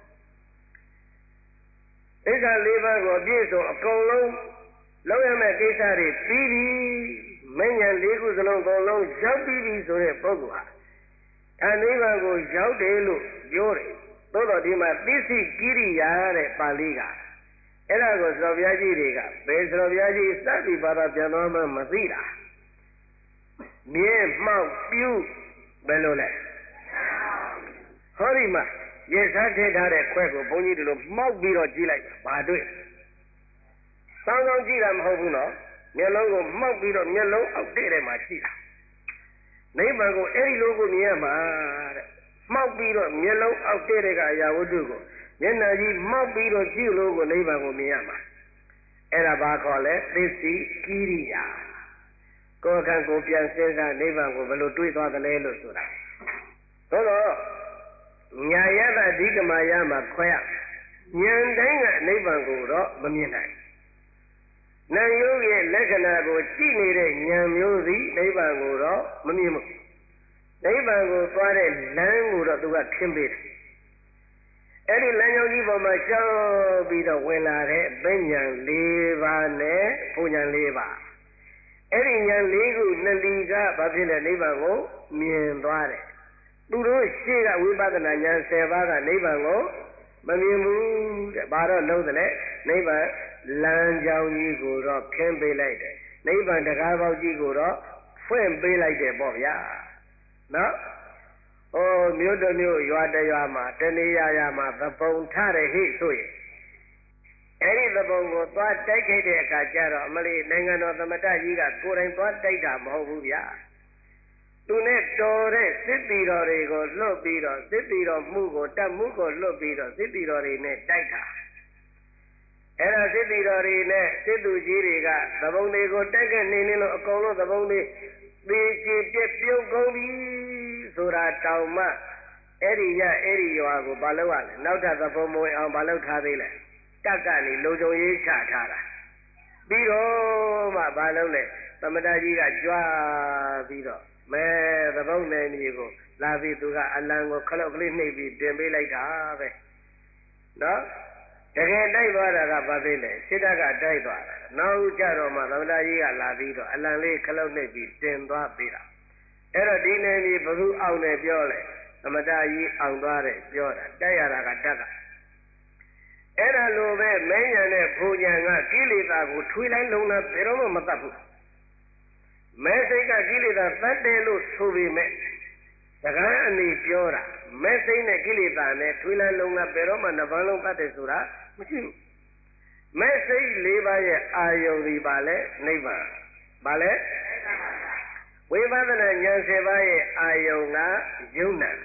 ဣစ္ဆာ၄ပါးကိုအပြည့်စုံအကုန်လုံးလုံးရမယ့်ကိစ္စတွေပြီးပြီမဉ္ဇဉ်၄ခုစလုံးအကုန်လုံးရောက်ပြီးပြီဆိုတဲ့ပုဂ္ဂိုလ်ဟာအနိဗ္ဗာန်ကိုရောက်တယ်လို့ပြောတယ်သို့တော်ဒီမှာသိသိကိရိယာတဲ့ပါဠိကအဲ့ဒါကိုသတော်ဘုရားကြီးတွေကဘယ်သတော်ဘုရားကြီးစသည်ဘာသာပြန်သွားမှမသိတာမြဲမှောက်ပြုဘယ်လိုလဲဟောဒီမှာရေစားထည့်ထားတဲ့ခွက်ကိုဘုန်းကြီးတို့လိုမှောက်ပြီးတော့ကြည့်လိုက်ဘာတွေ့စောင်းစောင်းကြည့်တာမဟုတ်ဘူးနော်မျက်လုံးကိုမှောက်ပြီးတော့မျက်လုံးအောက်တဲ့ထဲမှာကြည့်တာနိဗ္ဗာန်ကိုအဲ့ဒီလိုကိုမြင်ရမှာတဲ့မှောက်ပြီးတော့မျက်လုံးအောက်တဲ့ကအရာဝတ္ထုကိုမျက်နှာကြီးမှောက်ပြီးတော့ကြည့်လို့ကိုနိဗ္ဗာန်ကိုမြင်ရမှာအဲ့ဒါဘာခေါ်လဲသစ္စိကိရိယာကိုယ်ခံကိုပြန်စဉ်းစားနိဗ္ဗာန်ကိုဘယ်လိုတွေးသွားသလဲလို့ဆိုတာသို့တော့ညာယတအဓိကမာယမှာခွဲရဉာဏ်တိုင်းကနိဗ္ဗာန်ကိုတော့မမြင်နိုင်နာယုရဲ့လက္ခဏာကိုကြည့်နေတဲ့ဉာဏ်မျိုးစီနိဗ္ဗာန်ကိုတော့မမြင်ဘူးနိဗ္ဗာန်ကိုသွားတဲ့လမ်းကိုတော့သူကခင်းပေးတယ်အဲ့ဒီလမ်းကြောင်းကြီးပေါ်မှာရှောက်ပြီးတော့ဝင်လာတဲ့ပညာ၄ပါးနဲ့ဘုံညာ၄ပါးအဲ့ဒီဉာဏ်၄ခုနှစ်လီကဘာဖြစ်လဲနိဗ္ဗာန်ကိုမြင်သွားတယ်သူတို့ရှေ့ကဝိပဿနာဉာဏ်10ပါးကနိဗ္ဗာန်ကိုမမြင်ဘူးတဲ့ဘာတော့လုံးသလဲနိဗ္ဗာန်လမ်းကြောင်းကြီးကိုတော့ခင်းပေးလိုက်တယ်နိဗ္ဗာန်တကားပေါက်ကြီးကိုတော့ဖွင့်ပေးလိုက်တယ်ပေါ့ဗျာနော်ဟိုမြို့တစ်မြို့ရွာတစ်ရွာမှာတနေရာရာမှာသပုံထတဲ့ဟိဆိုရင်အဲ့ဒီသပုံကိုသွားတိုက်ခိုက်တဲ့အခါကျတော့အမလီနိုင်ငံတော်သမတကြီးကကိုယ်တိုင်သွားတိုက်တာမဟုတ်ဘူးဗျာသူနဲ့တော်တဲ့စစ်တီတော်တွေကိုလွတ်ပြီးတော့စစ်တီတော်မှုကိုတတ်မှုကိုလွတ်ပြီးတော့စစ်တီတော်တွေနဲ့တိုက်တာအဲ့ဒါစစ်တီတော်တွေနဲ့စစ်သူကြီးတွေကသဘုံတွေကိုတိုက်ခဲ့နေလို့အကုန်လုံးသဘုံတွေသေချေပြက်ပြုတ်ကုန်ပြီဆိုတာတောင်မှအဲ့ဒီရွာကိုဘာလုပ်ရလဲနောက်ထပ်သဘုံမဝင်အောင်ဘာလုပ်ထားသေးလဲတက်ကနေလုံခြုံရေးချထားတာပြီးတော့မှဘာလုပ်လဲသမတကြီးကကြွားပြီးတော့မဲသဘုံနယ်မြေကိုလာပြီးသူကအလံကိုခလုတ်ကလေးနှိပ်ပြီးတင်ပေးလိုက်တာပဲနော်တကယ်တိုက်သွားတာကဘာဖြစ်လဲစစ်တပ်ကတိုက်သွားတာနောက်ကြတော့မှသမတကြီးကလာပြီးတော့အလံလေးခလုတ်နှိပ်ပြီးတင်သွားပေးတာအဲ့တော့ဒီနယ်မြေဘုသူအောင်တယ်ပြောလဲသမတကြီးအောင်သွားတယ်ပြောတာတိုက်ရတာကတက်ကအဲ့ဒါလိုပဲမင်းညာနဲ့ဘုံညာကကိလေသာကိုထွေးလိုက်လုံးလားဘယ်တော့မှမတတ်ဘူးမဲစိတ်ကကိလေသာတတ်တယ်လို့ဆိုပေမဲ့စကားအနေပြောတာမဲစိတ်နဲ့ကိလေသာနဲ့ထွေးလိုက်လုံးလားဘယ်တော့မှနှစ်ပန်းလုံးတတ်တယ်ဆိုတာမရှိဘူးမဲစိတ်၄ပါးရဲ့အာယုန်ဒီပါလဲနိဗ္ဗာန်ပါလဲဝိပဿနာဉာဏ်7ပါးရဲ့အာယုန်ကယုံနာ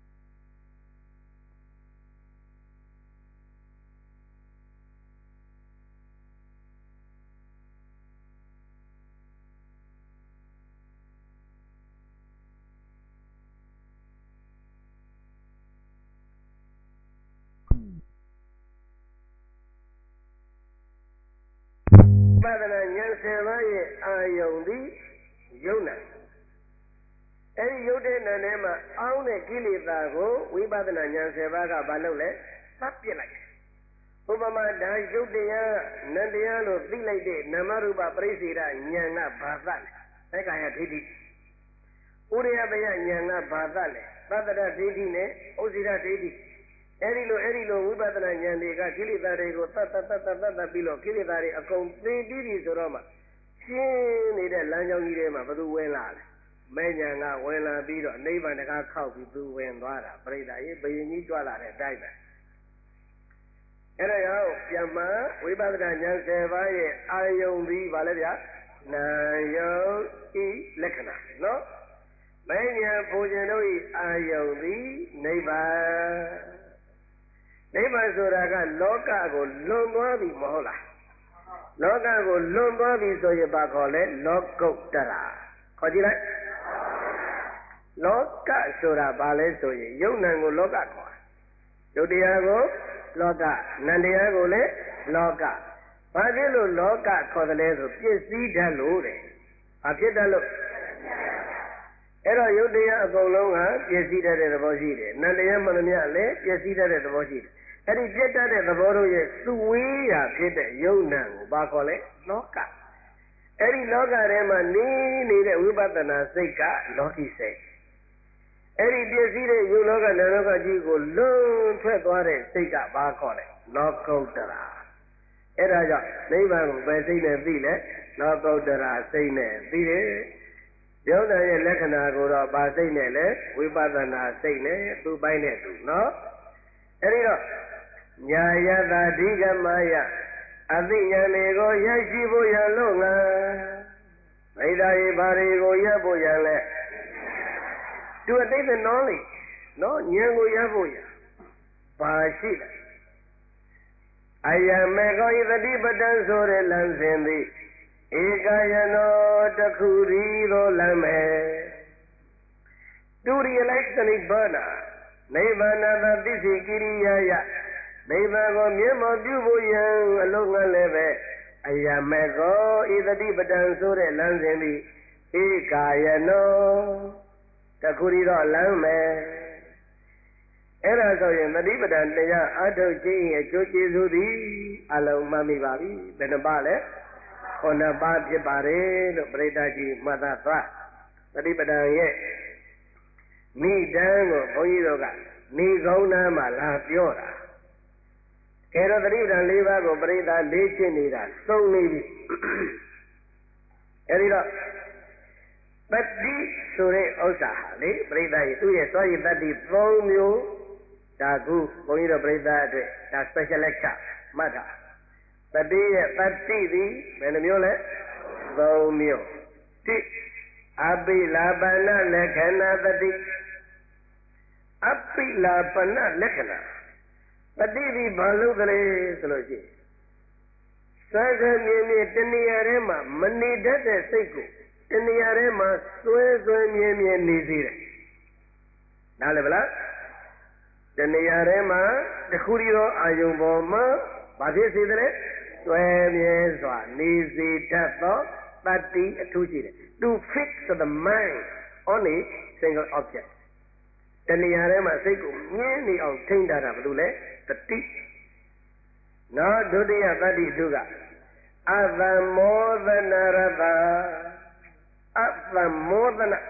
ဝိပဿနာဉာဏ်7ပါးရဲ့အာယုန်ဒီယုံနာအဲဒီယုတ်တဲ့နာနဲ့မှာအောင်းတဲ့ကိလေသာကိုဝိပဿနာဉာဏ်7ပါးကဘာလုပ်လဲသတ်ပြစ်လိုက်ဥပမာဒါယုတ်တရားနံတရားလို့သိလိုက်တဲ့နာမရူပပရိစ္ဆေဒဉာဏ်ကဘာသလဲသက္ကာယဒိဋ္ဌိဥရိယပယဉာဏ်ကဘာသလဲသတ္တရဒိဋ္ဌိနဲ့ဥစ္စေရဒိဋ္ဌိအဲဒီလိုဝိပဿနာဉာဏ်တွေကကိလေသာတွေကိုတတ်ပြီးတော့ကိလေသာတွေအကုန်သိပြီးပြီဆိုတော့မှရှင်းနေတဲ့လမ်းကြောင်းကြီးထဲမှာဘယ်သူဝင်လာလဲမဲ့ညာကဝင်လာပြီးတော့နိဗ္ဗာန်တကားခောက်ပြီးသူဝင်သွားတာပြိတ္တာရေဘယင်ကြီးကြွလာတဲ့အတိုင်းပဲအဲ့ဒါကြောင့်ပြမဝိပဿနာဉာဏ်10ပါးရဲ့အာယုံပြီးဗာလဲဗျာနာယုံဤလက္ခဏာနော်မဲ့ညာပူဇဉ်တို့ဤအာယုံပြီးနိဗ္ဗာန်နိဗ္ဗာန်ဆိုတာကလောကကိုလွန်သွားပြီမဟုတ်လားလောကကိုလွန်သွားပြီဆိုရင်ဘာခေါ်လဲလောကုတ္တရာခေါ်ကြည့်လိုက်လောကဆိုတာဘာလဲဆိုရင်ယုံနံကိုလောကခေါ်ယုတ်တရားကိုလောကနန္တရားကိုလည်းလောကဘာဖြစ်လို့လောကခေါ်တယ်လဲဆိုပစ္စည်းဓာတ်လို့တဲ့ဘာဖြစ်တယ်လို့အဲ့တော့ယုတ်တရားအကုန်လုံးကပစ္စည်းတတ်တဲ့သဘောရှိတယ်နန္တရားမှန်သမျှလည်းပစ္စည်းတတ်တဲ့သဘောရှိတယ်အဲ့ဒီပြတ်တတ်တဲ့သဘောတို့ရဲ့စုဝေးရာဖြစ်တဲ့ယုံနံကိုဘာခေါ်လဲလောကအဲ့ဒီလောကထဲမှာနေတဲ့ဝိပဿနာစိတ်ကလောကီစိတ်အဲ့ဒီပစ္စည်းတဲ့ယုံလောကနာလောကကြီးကိုလွန်ထွက်သွားတဲ့စိတ်ကဘာခေါ်လဲလောကုတ္တရာအဲ့ဒါကြောင့်နိဗ္ဗာန်ကိုပဲစိတ်နဲ့သိလဲလောကုတ္တရာစိတ်နဲ့သိတယ်ယုံနာရဲ့လက္ခဏာကိုတော့ပါစိတ်နဲ့လဲဝိပဿနာစိတ်နဲ့သူ့ပိုင်းနဲ့သူနော်အဲ့ဒီတော့ညာယတာဓိကမယအသိဉာဏ်တွေကိုရရှိဖို့ရလို့ငါမိသားရေဘာတွေကိုရဖို့ရလဲသူအတိတ်နောလေနော်ဉာဏ်ကိုရဖို့ရဘာရှိလဲအယမေကောဤတတိပတံဆိုတဲ့လမ်းစဉ်သည်ဧကယနောတခုရီသောလမ်းမယ်to realize the nibbana နိဗ္ဗာန်သာသိစေကိရိယာယနိဗ္ဗာန်ကိုမျက်မှောက်ပြုဖို့ရန်အလုံးငန်းလည်းပဲအယမေကောဤတတိပတံဆိုတဲ့လမ်းစဉ်သည်ဧကာယနောတခုရီတော့လမ်းမယ်အဲ့ဒါဆိုရင်တတိပတံတရားအထုတ်ခြင်းရဲ့အကျိုးကျေးဇူးသည်အလုံးမှတ်မိပါပြီဘယ်နှပါလဲ9ပါးဖြစ်ပါတယ်လို့ပရိသတ်ကြီးမှတ်သားသွားတတိပတံရဲ့နိဒံကိုဘုန်းကြီးတို့ကနေကောင်းနာမှာလာပြောတာကဲတော့တတိပဒံ၄ပါးကိုပရိသတ်လေးရှင်းနေတာသုံးနေပြီအဲဒီတော့တတိဆိုတဲ့ဥစ္စာဟာလေပရိသတ်ရဲ့သူ့ရဲ့သွားရည်တတိ3မျိုးဒါကုဘုန်းကြီးတို့ပရိသတ်အတွက်ဒါ special lecture မှတ်တာတတိရဲ့တတိသည်ဘယ်နှမျိုးလဲ3မျိုးတိအပိလာပနလက္ခဏာတတိအပိလာပနလက္ခဏာတတိဒီဘာလို့ကလေးဆိုလို့ရှိရင်စကားမြင်မြင်တဏှာထဲမှာမနေတတ်တဲ့စိတ်ကိုတဏှာထဲမှာစွဲစွဲမြင်မြင်နေစေတယ်နားလည်ဗလားတဏှာထဲမှာတခုတည်းသောအာယုံပေါ်မှာဘာဖြစ်စေသလဲစွဲမြဲစွာနေစေတတ်သောတတိအထူးရှိတယ် to fix the mind on a single object တဏှာထဲမှာစိတ်ကိုမြင်နေအောင်ထိန်းထားတာဘယ်လိုလဲတတိနောက်ဒုတိယတတိတုကအသမောဒနာရတအသမောဒနာ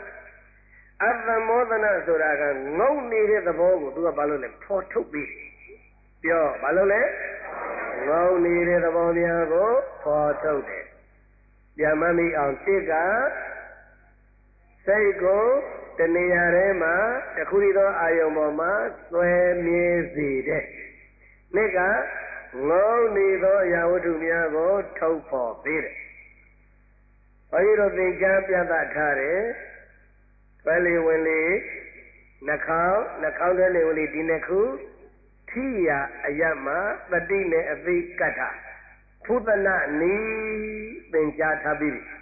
ဆိုတာကငုံနေတဲ့သဘောကိုသူကဘာလို့လဲဖော်ထုတ်ပြီးပြောဘာလို့လဲငုံနေတဲ့သဘောများကိုဖော်ထုတ်တယ်ပြန်မမိအောင်တိကစိတ်ကိုတဏှာထဲမှာတခုတည်းသောအာယုံပေါ်မှာသွဲမြဲစေတဲ့နှစ်ကငုံနေသောအရာဝတ္ထုများကိုထုတ်ဖော်ပေးတယ်ဘုန်းကြီးတို့သင်ကြားပြသထားတယ်ပဲလီဝင်လီနှာခေါင်းထဲလေဝင်လီဒီနှစ်ခုထိရာအယမတတိနဲ့အသိကတ္ထဖုသနာနီသင်ကြားထားပြီးပြီ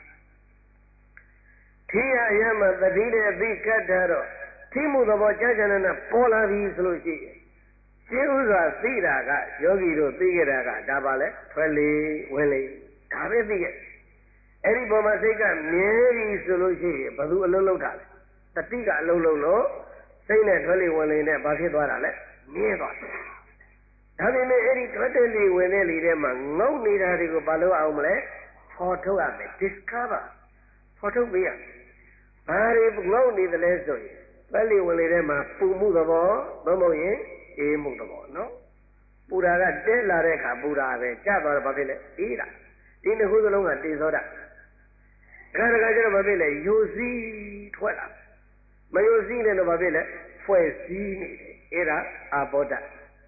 ထိရာအယမတတိနဲ့အသိကတ္ထတော့ထိမှုသဘောကြာကြာနဲ့ပေါ်လာပြီဆိုလို့ရှိရင်ရှင်းဥစွာသိတာကယောဂီတို့သိကြတာကဒါပါလဲထွက်လေဝင်လေဒါပဲသိခဲ့အဲ့ဒီပုံမှာစိတ်ကမြဲပြီဆိုလို့ရှိရင်ဘယ်သူအလုံးလုံးတာလဲတတိကအလုံးလုံးလို့စိတ်နဲ့ထွက်လေဝင်လေနဲ့ဘာဖြစ်သွားတာလဲမြဲသွားတယ်ဒါပေမဲ့အဲ့ဒီထွက်တဲ့လေဝင်တဲ့လေထဲမှာငုံနေတာတွေကိုဘာလို့အောင်မလဲဖော်ထုတ်ရမယ် discover ဖော်ထုတ်ပေးရဘာတွေငုံနေသလဲဆိုရင်ထွက်လေဝင်လေထဲမှာပူမှုသဘောသို့မဟုတ်ရင်အေးမှုသဘောနော်ပူတာကတဲလာတဲ့အခါပူတာပဲကျသွားတော့ဘာဖြစ်လဲအေးတာဒီနှစ်ခုစလုံးကတေသောတာတခါကျတော့ဘာဖြစ်လဲယိုစီးထွက်လာမယိုစီးနဲ့တော့ဘာဖြစ်လဲဖွဲ့စည်းနေတယ်အဲ့ဒါအာဘောဓတ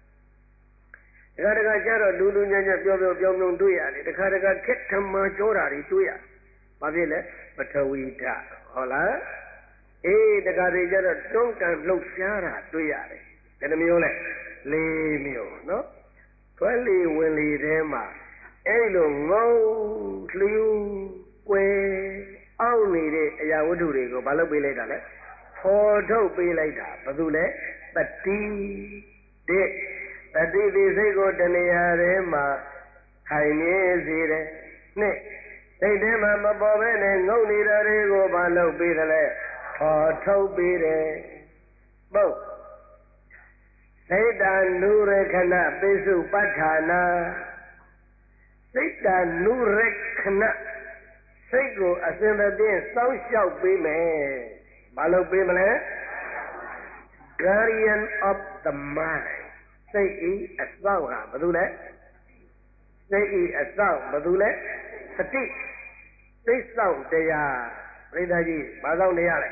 ခါကျတော့လူညံ့ပြောင်းတွေ့ရတယ်တခါခက်ထမကြောတာတွေတွေ့ရဘာဖြစ်လဲပထဝီဓာတ်ဟုတ်လားအေးတခါကျတော့တွန်းကန်လှုပ်ရှားတာတွေ့ရတယ်ဘယ်နှမျိုးလဲ၄မျိုးနော်ထွက်လေဝင်လေထဲမှာအဲ့လိုငုံလျူကွယ်အောက်နေတဲ့အရာဝတ္ထုတွေကိုမလုပ်ပေးလိုက်တာလဲဖော်ထုတ်ပေးလိုက်တာဘာလို့လဲတတိတဲ့တတိဒီစိတ်ကိုတဏှာထဲမှာခိုင်မြဲစေတယ်နှစ်စိတ်ထဲမှာမပေါ်ဘဲနဲ့ငုံနေတာတွေကိုမလုပ်ပေးတယ်လဲဖော်ထုတ်ပေးတယ်ပုတ်စိတ်တ ानु ရခဏပိစုပဋ္ဌာနာစိတ်တ ानु ရခဏစိတ်ကိုအစဉ်အပြည့်စောင့်ရှောက်ပေးမယ်မလုပ်ပေးမလဲ guardian of the mind စိတ်ဤအစောင့်ဟာဘာလို့လဲစိတ်ဤအစောင့်ဘာလို့လဲစတိစိတ်စောင့်တရားပြိဿကြီးဘာစောင့်တရားလဲ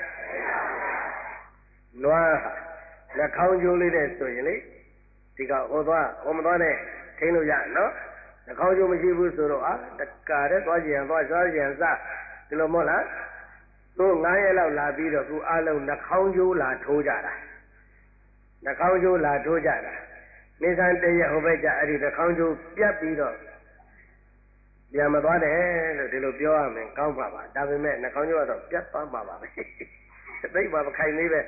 နွားနှာခေါင်းကျိုးလေးနဲ့ဆိုရင်လေဒီကဟိုမသွားနဲ့ထိန်းလို့ရနော်နှာခေါင်းကျိုးမရှိဘူးဆိုတော့တကာတဲ့သွားကြရင်သွားစားကြရင်စားဒီလိုမဟုတ်လားသူ9ရက်လောက်လာပြီးတော့ခုအားလုံးနှာခေါင်းကျိုးလာထိုးကြတာနှာခေါင်းကျိုးလာထိုးကြတာနေဆန်းတရက်ဟိုဘက်ကျအဲ့ဒီနှာခေါင်းကျိုးပြတ်ပြီးတော့ပြန်မသွားတယ်လို့ဒီလိုပြောရမယ်ကောင်းပါပါဒါပေမဲ့နှာခေါင်းကျိုးကတော့ပြတ်သွားမှာပါပဲသိပါမခိုင်သေးပဲ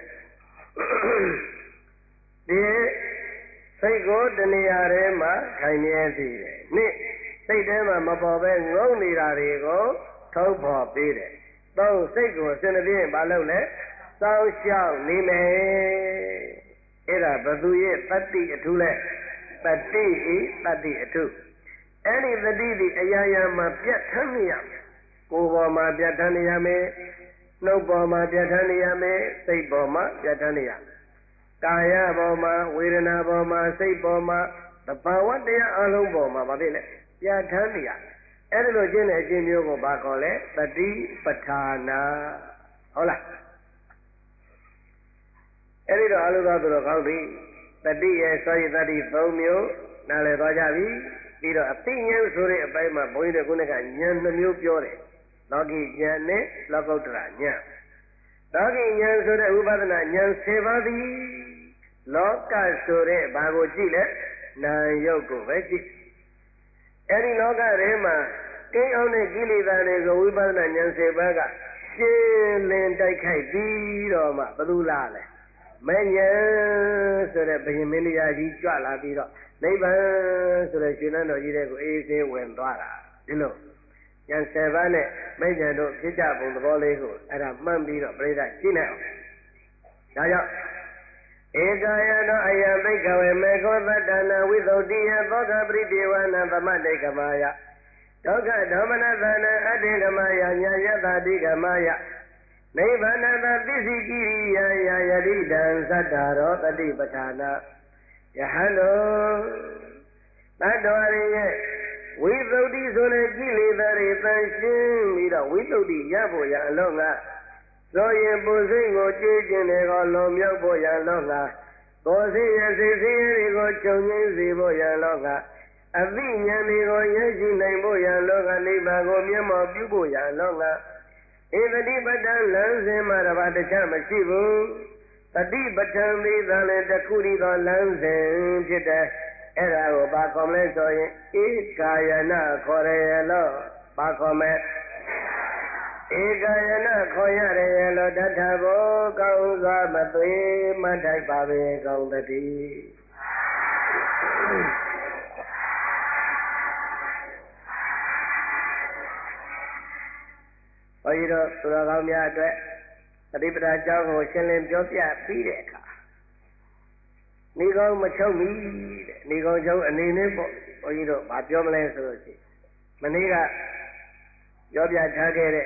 ဒီစိတ်ကိုတဏှာထဲမှာခိုင်မြဲစေတယ်နှစ်စိတ်ထဲမှာမပေါ်ပဲငုံနေတာတွေကိုထုတ်ဖော်ပေးတယ်သုံးစိတ်ကိုအစဉ်အပြည့်မလုပ်လဲစောင့်ရှောက်နေမယ်အဲ့ဒါဘသူရဲ့တတ္တိအထုလဲတတ္တိဤတတ္တိအထုအဲ့ဒီတတိဒီအရာရာမှာပြတ်ထမ်းနေရမယ်ကိုယ်ပေါ်မှာပြတ်ထမ်းနေရမယ်နှုတ်ပေါ်မှာပြတ်ထမ်းနေရမယ်စိတ်ပေါ်မှာပြတ်ထမ်းနေရမယ်ကာယပေါ်မှာဝေဒနာပေါ်မှာစိတ်ပေါ်မှာသဘာဝတရားအလုံးပေါ်မှာဘာဖြစ်လဲပြတ်ထမ်းနေရအဲ့ဒီလိုကျင့်တဲ့အကျင့်မျိုးကိုဘာခေါ်လဲတတိပဋ္ဌာနာဟုတ်လားအဲ့ဒီတော့အလုံးသားသူတော်ကောင်းပြီတတိရဲ့စောရတတိ3မျိုးနားလည်သွားကြပြီပြီးတော့အသိဉာဏ်ဆိုတဲ့အပိုင်းမှာဘုန်းကြီးတို့ခုနကဉာဏ်2မျိုးပြောတယ်လောကီဉာဏ်နဲ့လောကုတ္တရာဉာဏ်လောကီဉာဏ်ဆိုတဲ့ဝိပဿနာဉာဏ်7ပါးသည်လောကဆိုတဲ့ဘာကိုကြည့်လဲနာယုတ်ကိုပဲကြည့်အဲ့ဒီလောကထဲမှာကိန်းအောင်တဲ့ကိလေသာတွေကိုဝိပဿနာဉာဏ်7ပါးကရှင်းလင်းတိုက်ခိုက်ပြီးတော့မှဘယ်သူလားလဲမဲ့ဉာဏ်ဆိုတဲ့ဘယင်မင်းတရားကြီးကြွလာပြီးတော့နိဗ္ဗာန်ဆိုတဲ့ရှင်နန်းတော်ကြီးတဲ့ကိုအေးဆေးဝင်သွားတာဒီလိုဉာဏ်7ပါးနဲ့မဲ့ဉာဏ်တို့ဖြစ်ကြပုံသဘောလေးကိုအဲ့ဒါမှတ်ပြီးတော့ပြိဿကြည့်နေအောင်ဒါကြောင့်ဧကာယသောအယံဘိကဝေမေခောသတ္တနာဝိသုဒ္ဓိယသောကပရိဒေဝနာသမတေကမာယဒုက္ခဒေါမနသနာအတ္တေကမာယညာယတတိကမာယနိဗ္ဗာနသသိစိကိရိယာယယတိတံသတ္တရောတတိပဋ္ဌာနာယဟန်တို့တတ္တဝရရဲ့ဝိသုဒ္ဓိဆိုတဲ့ကိလေသာတွေတန်ရှင်းပြီးတော့ဝိသုဒ္ဓိရဖို့ရအလုံးကသောရင်ပူစိတ်ကိုကြည်ကျင်တယ်ကိုလွန်မြောက်ဖို့ရလောကကိုယ်စိတ်ရစိတ်ဆင်းရဲတွေကိုချုပ်ငြိမ်းစေဖို့ရလောကအသိဉာဏ်တွေကိုရရှိနိုင်ဖို့ရလောကနိဗ္ဗာန်ကိုမျက်မှောက်ပြုဖို့ရလောကဧတတိပဋ္ဌာန်လမ်းစဉ်မှာတပါးတခြားမရှိဘူးတတိပဋ္ဌာန်သည်သာလည်းတစ်ခုတည်းသောလမ်းစဉ်ဖြစ်တယ်အဲ့ဒါကိုဘာခေါ်မလဲဆိုရင်ဧကာယနာခေါ်ရလို့ဘာခေါ်မလဲဧကာယနာခေါ်ရတယ်လို့တထဘောကောင်းစွာမသွေမထိုက်ပါပဲကောင်းတည်းဘုန်းကြီးတို့သူတော်ကောင်းများအတွက်ပฏิပဒါအကြောင်းကိုရှင်းလင်းပြောပြပြီးတဲ့အခါနေကောင်းမချုပ်မီတဲ့နေကောင်းချုပ်အနေနဲ့ပေါ့ဘုန်းကြီးတို့မပြောမလဲဆိုလို့ရှိရင်မနေ့ကပြောပြထားခဲ့တဲ့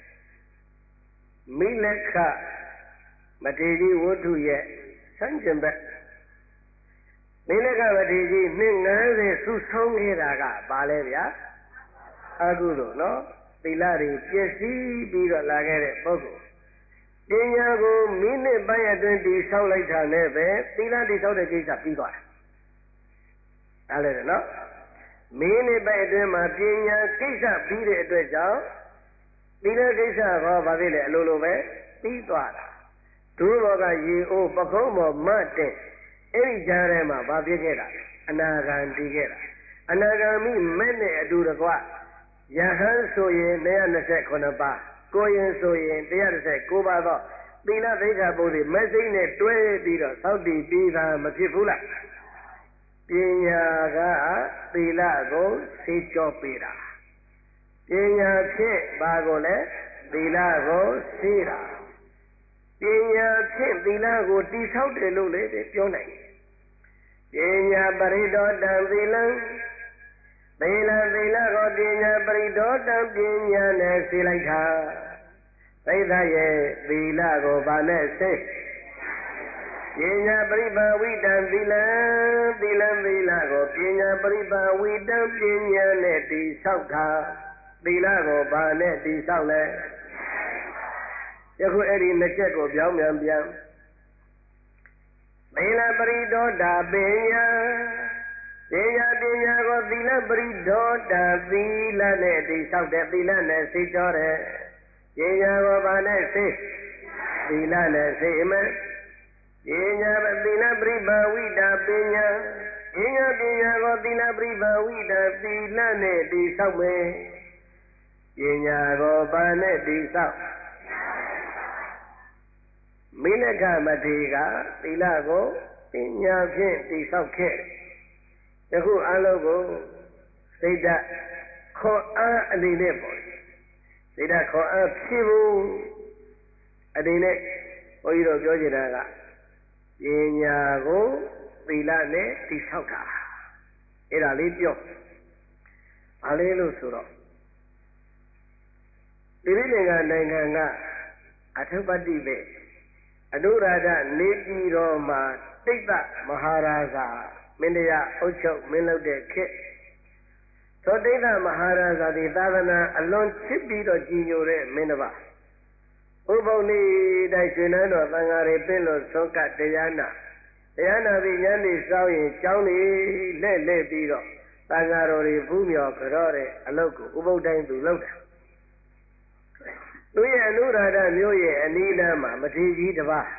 မိလက်ခမထေရကြီးဝတ္ထုရဲ့ဆန်းကျင်ဘက်မိလက်ခမထေရကြီးနှစ်90စုဆုံးခဲ့တာကပါလဲဗျာအကုသို့နော်သီလတွေပြည့်စည်ပြီးတော့လာခဲ့တဲ့ပုဂ္ဂိုလ်ပညာကိုမိနစ်ပိုင်းအတွင်းတည်ဆောက်လိုက်တာနဲ့ပဲသီလတည်ဆောက်တဲ့ကိစ္စပြီးသွားတာအားလည်းနော်မိနစ်ပိုင်းအတွင်းမှာပညာကိစ္စပြီးတဲ့အတွက်ကြောင့်သီလကိစ္စဟောဘာဖြစ်လဲအလိုလိုပဲပြီးသွားတာဒုဘောကရေအိုးပခုံးပေါ်မတ်တဲ့အဲ့ဒီကြားထဲမှာဘာဖြစ်ခဲ့တာအနာဂံတည်ခဲ့တာအနာဂံမိမဲ့နဲ့အတူတကွယဟန်ဆိုရင်129ပါးကိုရင်ဆိုရင်119ပါးသောသီလသိက္ခာပုဒ်တွေမစိမ့်နဲ့တွဲပြီးတော့သောက်တည်ပြီးတာမဖြစ်ဘူးလားပညာကသီလကိုစေကြောပေးတာပညာဖြင့်ဘာကိုလဲသီလကိုစေတာပညာဖြင့်သီလကိုတည်ဆောက်တယ်လို့လည်းပြောနိုင်တယ်ပညာပရိဒေါတံသီလံသီလကိုပညာပရိဒေါတံပညာနဲ့စေလိုက်တာသိသရဲ့သီလကိုဗာနဲ့စေပညာပရိပါဝိတံသီလကိုပညာပရိပါဝိတံပညာနဲ့တည်ဆောက်တာသီလကိုဗာနဲ့တည်ဆောက်လဲယခုအဲ့ဒီနှစ်ချက်ကိုပြောင်းပြန်သီလပရိဒေါတပညာကိုသီလပရိဒေါတသီလနဲ့တည်ဆောက်တဲ့သီလနဲ့စေကြောတဲ့ပညာကိုဗာနဲ့စေသီလနဲ့စေမယ်ပညာသီလပရိပါဝိတာပညာကိုသီလပရိပါဝိတာသီလနဲ့တည်ဆောက်မယ်ပညာကိုဗာနဲ့တည်ဆောက်မိလကမထေကသီလကိုပညာဖြင့်တည်ဆောက်ခဲ့ယခုအလုံးကိုစိတ်ဓာတ်ခွန်အားအနေနဲ့ပေါ့စိတ်ဓာတ်ခွန်အားဖြည့်ဖို့အနေနဲ့ဘုန်းကြီးတို့ပြောချင်တာကပညာကိုသီလနဲ့တည်ဆောက်တာအဲ့ဒါလေးပြောဘာလဲလို့ဆိုတော့တိရိလင်္ကာနိုင်ငံကအထုပ္ပတ္တိပဲအနုရာဓနေပြည်တော်မှာတိတ်တမဟာရာဇာမင်းတရားအုပ်ချုပ်မင်းလုပ်တဲ့ခေတ်သောတိတ်တမဟာရာဇာဒီသာသနာအလွန်ချစ်ပြီးတော့ကြည်ညိုတဲ့မင်းတစ်ပါးဥပုပ်နေ့တိုင်းရှင်နန်းတော်သံဃာတွေပြင့်လို့ဆုံးကတရားနာပြီးညနေစောင်းရင်ကျောင်းနေလှည့်ပြီးတော့သံဃာတော်တွေဖူးမြော်ကြော့တဲ့အလုပ်ကိုဥပုပ်တိုင်းသူလုပ်တယ်သူရဲ့အနုရာဓမျိုးရဲ့အနီးနားမှာမထေရကြီးတစ်ပါး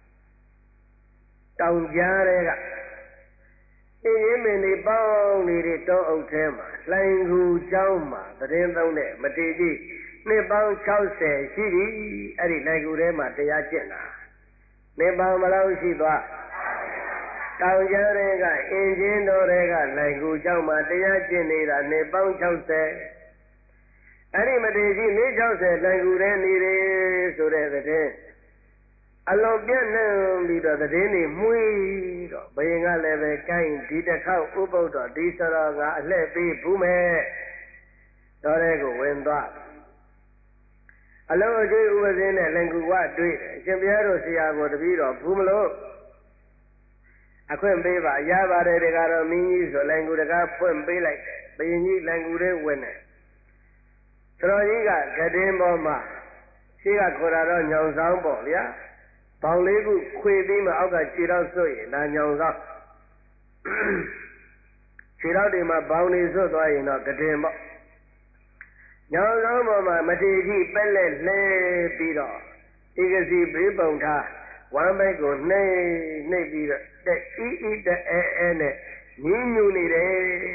တောင်ကြားတွေကအင်းရင်မင်းတွေပေါင်းနေတဲ့တောအုပ်ထဲမှာလှိုင်ကူကျောင်းမှာသတင်းသုံးတဲ့မထေရကြီးနှစ်ပေါင်း60ရှိပြီအဲ့ဒီလှိုင်ကူထဲမှာတရားကျင့်တာနှစ်ပေါင်းဘယ်လောက်ရှိသွားတောင်ကြားတွေကအင်းချင်းတော်တွေကလှိုင်ကူကျောင်းမှာတရားကျင့်နေတာနှစ်ပေါင်း60အဲ့ဒီမထေရကြီးနှစ်60လှိုင်ကူထဲနေတယ်ဆိုတဲ့သတင်းအလွန်ပြန့်နှံ့ပြီးတော့သတင်းတွေမှုေးတော့ဘယင်ကလည်းပဲကိုင်းဒီတစ်ခေါက်ဥပုပ်တော့ဒီစရောကအလှည့်ပေးဘူးမဲ့တော်တဲ့ကိုဝင်သွားအလုံးအကျွေးဥပဇင်းနဲ့လင်ကူဝတွေ့တယ်အရှင်ဘုရားတို့ဆရာကိုတပည့်တော်ဘူးမလို့အခွင့်ပေးပါရပါတယ်တကားတော့မင်းကြီးဆိုလင်ကူတကားဖွင့်ပေးလိုက်တယ်ဘယင်ကြီးလင်ကူထဲဝင်တယ်စရောကြီးကကတင်းပေါ်မှာရှိကခေါ်တာတော့ညောင်ဆောင်ပေါ့ဗျာဘောင်လေးခုခွေပြီးမှအောက်ကခြေတော့စွတ်ရင်ဒါညောင်ဆောင်ခြေတော့ဒီမှာဘောင်နေစွတ်သွားရင်တော့ကတင်ပေါ့ညောင်ဆောင်ပေါ်မှာမထေရကြီးပက်လက်လှဲပြီးတော့ဧကစီဘေးပုံထားဝမ်းဘက်ကိုနှိမ့်ပြီးတော့တဲ့ဤအဲနဲ့ညင်းညူနေတယ်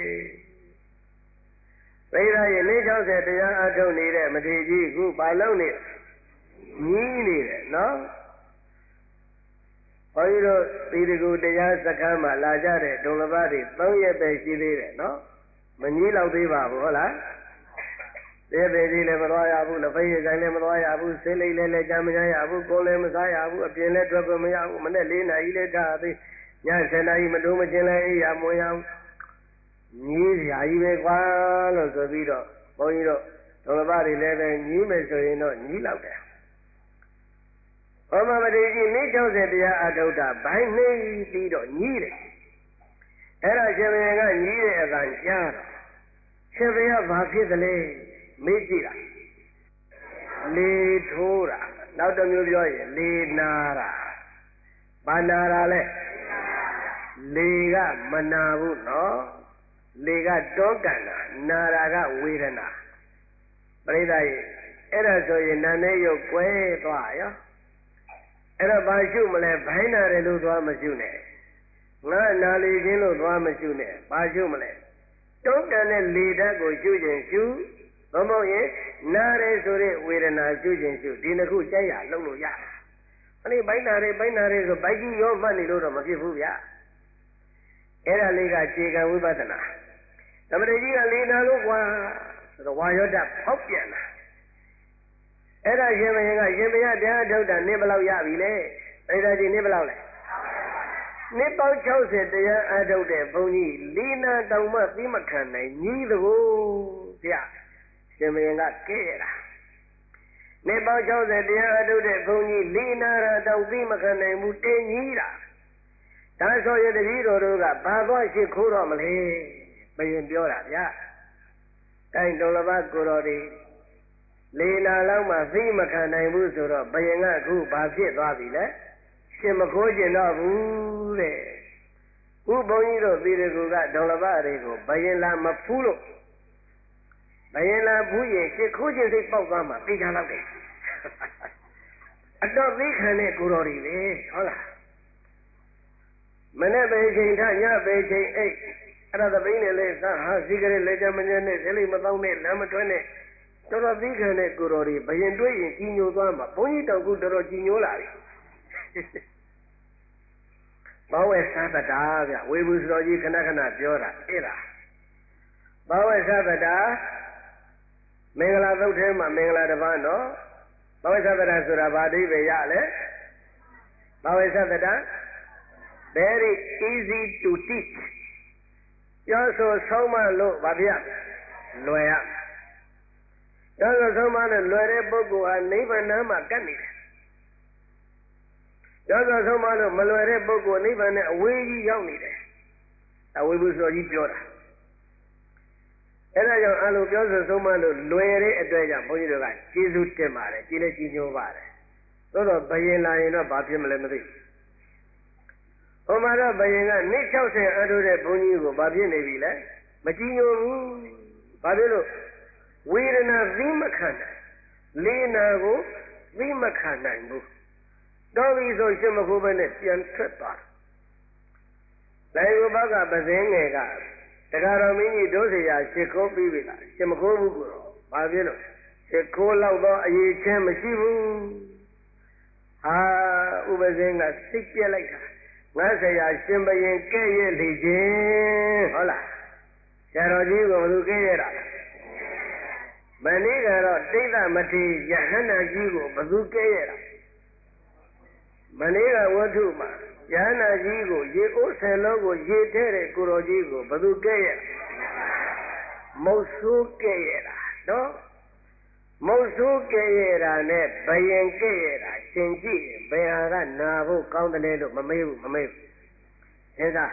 သိရရင်နေ60တရားအထုတ်နေတဲ့မထေရကြီးခုဘာလုပ်နေညင်းနေတယ်နော်ဘုန်းကြီးတို့သီတကူတရားစခန်းမှာလာကြတဲ့ဒုံလဘတွေ3ရက်ပဲရှိသေးတယ်နော်မကြီးတော့သေးပါဘူးဟုတ်လားသေးသေးကြီးလည်းမသွားရဘူးလက်ဖက်ရည်ဆိုင်လည်းမသွားရဘူးဆေးလိပ်လည်းကြမ်းမရရဘူးကိုယ်လည်းမစားရဘူးအပြင်လည်းထွက်ခွင့်မရဘူးမနေ့4နာရီလည်းထားသေးည7နာရီမတိုးမချင်းလည်းအိယာမဝင်ရဘူးကြီးစရာကြီးပဲကွာလို့ဆိုပြီးတော့ဘုန်းကြီးတို့ဒုံလဘတွေလည်းပဲကြီးမယ်ဆိုရင်တော့ကြီးလောက်တယ်ဩမမထေရကြီးနေ့60တရားအထုတ်တာဘိုင်းနှိမ့်ပြီးတော့ညည်းတယ်အဲ့ဒါရှင်ဘုရင်ကညည်းတဲ့အတန်ကြားတော့ရှင်ဘုရားဘာဖြစ်သလဲမေးကြည့်တာလေထိုးတာနောက်တစ်မျိုးပြောရင်လေနာတာဘာနာတာလဲလေကမနာဘူးနော်လေကတောကန်တာနာတာကဝေဒနာပရိသတ်ရဲ့အဲ့ဒါဆိုရင်နာနဲ့ရုပ်ကွဲသွားရောအဲ့တော့ဘာရှုမလဲဘိုင်းနာတယ်လို့သွားမရှုနဲ့ငါနာလေခြင်းလို့သွားမရှုနဲ့ဘာရှုမလဲတောကန်တဲ့လေဓာတ်ကိုရှုခြင်းရှုဘုံရင်နာတယ်ဆိုတဲ့ဝေဒနာရှုခြင်းရှုဒီနှစ်ခုကြိုက်ရလုံးလို့ရတယ်အဲ့ဒီဘိုင်းနာတယ်ဆိုဘိုက်ကြီးရောမှတ်နေလို့တော့မဖြစ်ဘူးဗျာအဲ့ဒါလေးကခြေကံဝိပဿနာသမထကြီးကလေနာလို့ကွာဆိုတော့ဝါယောဓာတ်ဖောက်ပြန်တာအဲ့ဒါရှင်မင်းကရှင်မရတရားထုတ်တာနည်းဘယ်လောက်ရပြီလဲအဲ့ဒါကြီးနည်းဘယ်လောက်လဲနှစ်ပေါင်း60တရားအထုတ်တဲ့ဘုန်းကြီးလေနာတောင်မှသိမခံနိုင်ကြီးတကူဗျာရှင်မင်းကကဲရတာနှစ်ပေါင်း60တရားအထုတ်တဲ့ဘုန်းကြီးလေနာတောင်သိမခံနိုင်ဘူးတင်းကြီးတာဒါဆိုရင်တပည့်တော်တို့ကဘာသွားရှိခိုးတော့မလဲဘယင်ပြောတာဗျာတိုင်တော်လဘကိုတော်ဒီလေနာလောက်မှသိမခံနိုင်ဘူးဆိုတော့ဘယင်ကအခုဘာဖြစ်သွားပြီလဲရှင်မခိုးကျင်တော့ဘူးတဲ့ခုဘုန်းကြီးတို့ပြည်သူကဒေါလဘတွေကိုဘယင်လာမဖူးလို့ဘယင်လာဖူးရင်ရှင်ခိုးကျင်စိတ်ပေါက်သွားမှသိကြတော့တယ်အတော့သိခံတဲ့ကိုတော်ဒီပဲဟုတ်လားမနေ့ပဲချိန်ထညပဲချိန်အိတ်အဲ့ဒါသပိန်းနဲ့လဲသာဟာစီကရဲလဲကြမညနဲ့ဇလိမတောင်းနဲ့လမ်းမတွဲနဲ့တော်တော်သိခံတဲ့ကိုတော်တွေဘယင်တွေးရင်ကြီးညိုသွားမှာဘုန်းကြီးတောင်ခုတော်တော်ကြီးညိုလာပြီဘောဝဲသတ္တာဗျဝေဘူးစတော်ကြီးခဏခဏပြောတာအဲ့ဒါဘောဝဲသတ္တာမင်္ဂလာသုတ်ထဲမှာမင်္ဂလာတစ်ပါးနော်ဘောဝဲသတ္တာဆိုတာဘာအဓိပ္ပာယ်ရလဲဘောဝဲသတ္တာvery easy to teach ပြောဆိုဆုံးမလို့ဘာဖြစ်လွယ်ရပြောဆိုဆုံးမလို့လွယ်တဲ့ပုဂ္ဂိုလ်ဟာနိဗ္ဗာန်မှာကပ်နေတယ်ပြောဆိုဆုံးမလို့မလွယ်တဲ့ပုဂ္ဂိုလ်နိဗ္ဗာန်နဲ့အဝေးကြီးရောက်နေတယ်အဝေးဘူးဆိုကြီးပြောတာအဲ့ဒါကြောင့်အလိုပြောဆိုဆုံးမလို့လွယ်တဲ့အတွက်ကြောင့်ဘုန်းကြီးတို့ကကျေးဇူးတင်ပါတယ်ကျေးလက်ကြီးညိုပါတယ်သို့တော့ဘယင်လာရင်တော့ဘာဖြစ်မလဲမသိဘူးဟိုမှာတော့ဘယင်ကနှစ်60အထုတဲ့ဘုန်းကြီးကိုဘာဖြစ်နေပြီလဲမကြည်ညိုဘူးဘာဖြစ်လို့ဝေဒနာသိမခံနိုင်လေနာကိုသိမခံနိုင်ဘူးတော်ပြီဆိုရှင်မခိုးပဲနဲ့ပြန်ထွက်သွားတယ်လိုင်ကိုဘကပစင်းငယ်ကတခါတော်မင်းကြီးဒုစရာရှ िख ိုးပြီးပြီလားရှင်မခိုးဘူးကိုတော့ဘာဖြစ်လို့ရှ िख ိုးလောက်တော့အရေးချင်းမရှိဘူးဟာဥပစင်းကစိတ်ပြက်လိုက်တာငါဆရာရှင်ဘရင်ကဲ့ရဲ့လေခြင်းဟုတ်လားဆရာတော်ကြီးကဘယ်သူကဲ့ရဲ့တာမနေ့ကတော့တိဋ္ဌမထေရယဟန္တာကြီးကိုဘယ်သူကဲ့ရဲ့တာမနေ့ကဝတ္ထုမှာယဟန္တာကြီးကိုရေအိုးဆယ်လုံးကိုရေထဲတဲ့ကိုတော်ကြီးကိုဘယ်သူကဲ့ရဲ့မုတ်ဆိုးကဲ့ရဲ့တာနော်မုတ်ဆိုးကဲ့ရဲ့တာနဲ့ဘယင်ကဲ့ရဲ့တာရှင်ကြည့်ဘယ်ဟာကနာဖို့ကောင်းတယ်လို့မမေးဘူးအဲဒါ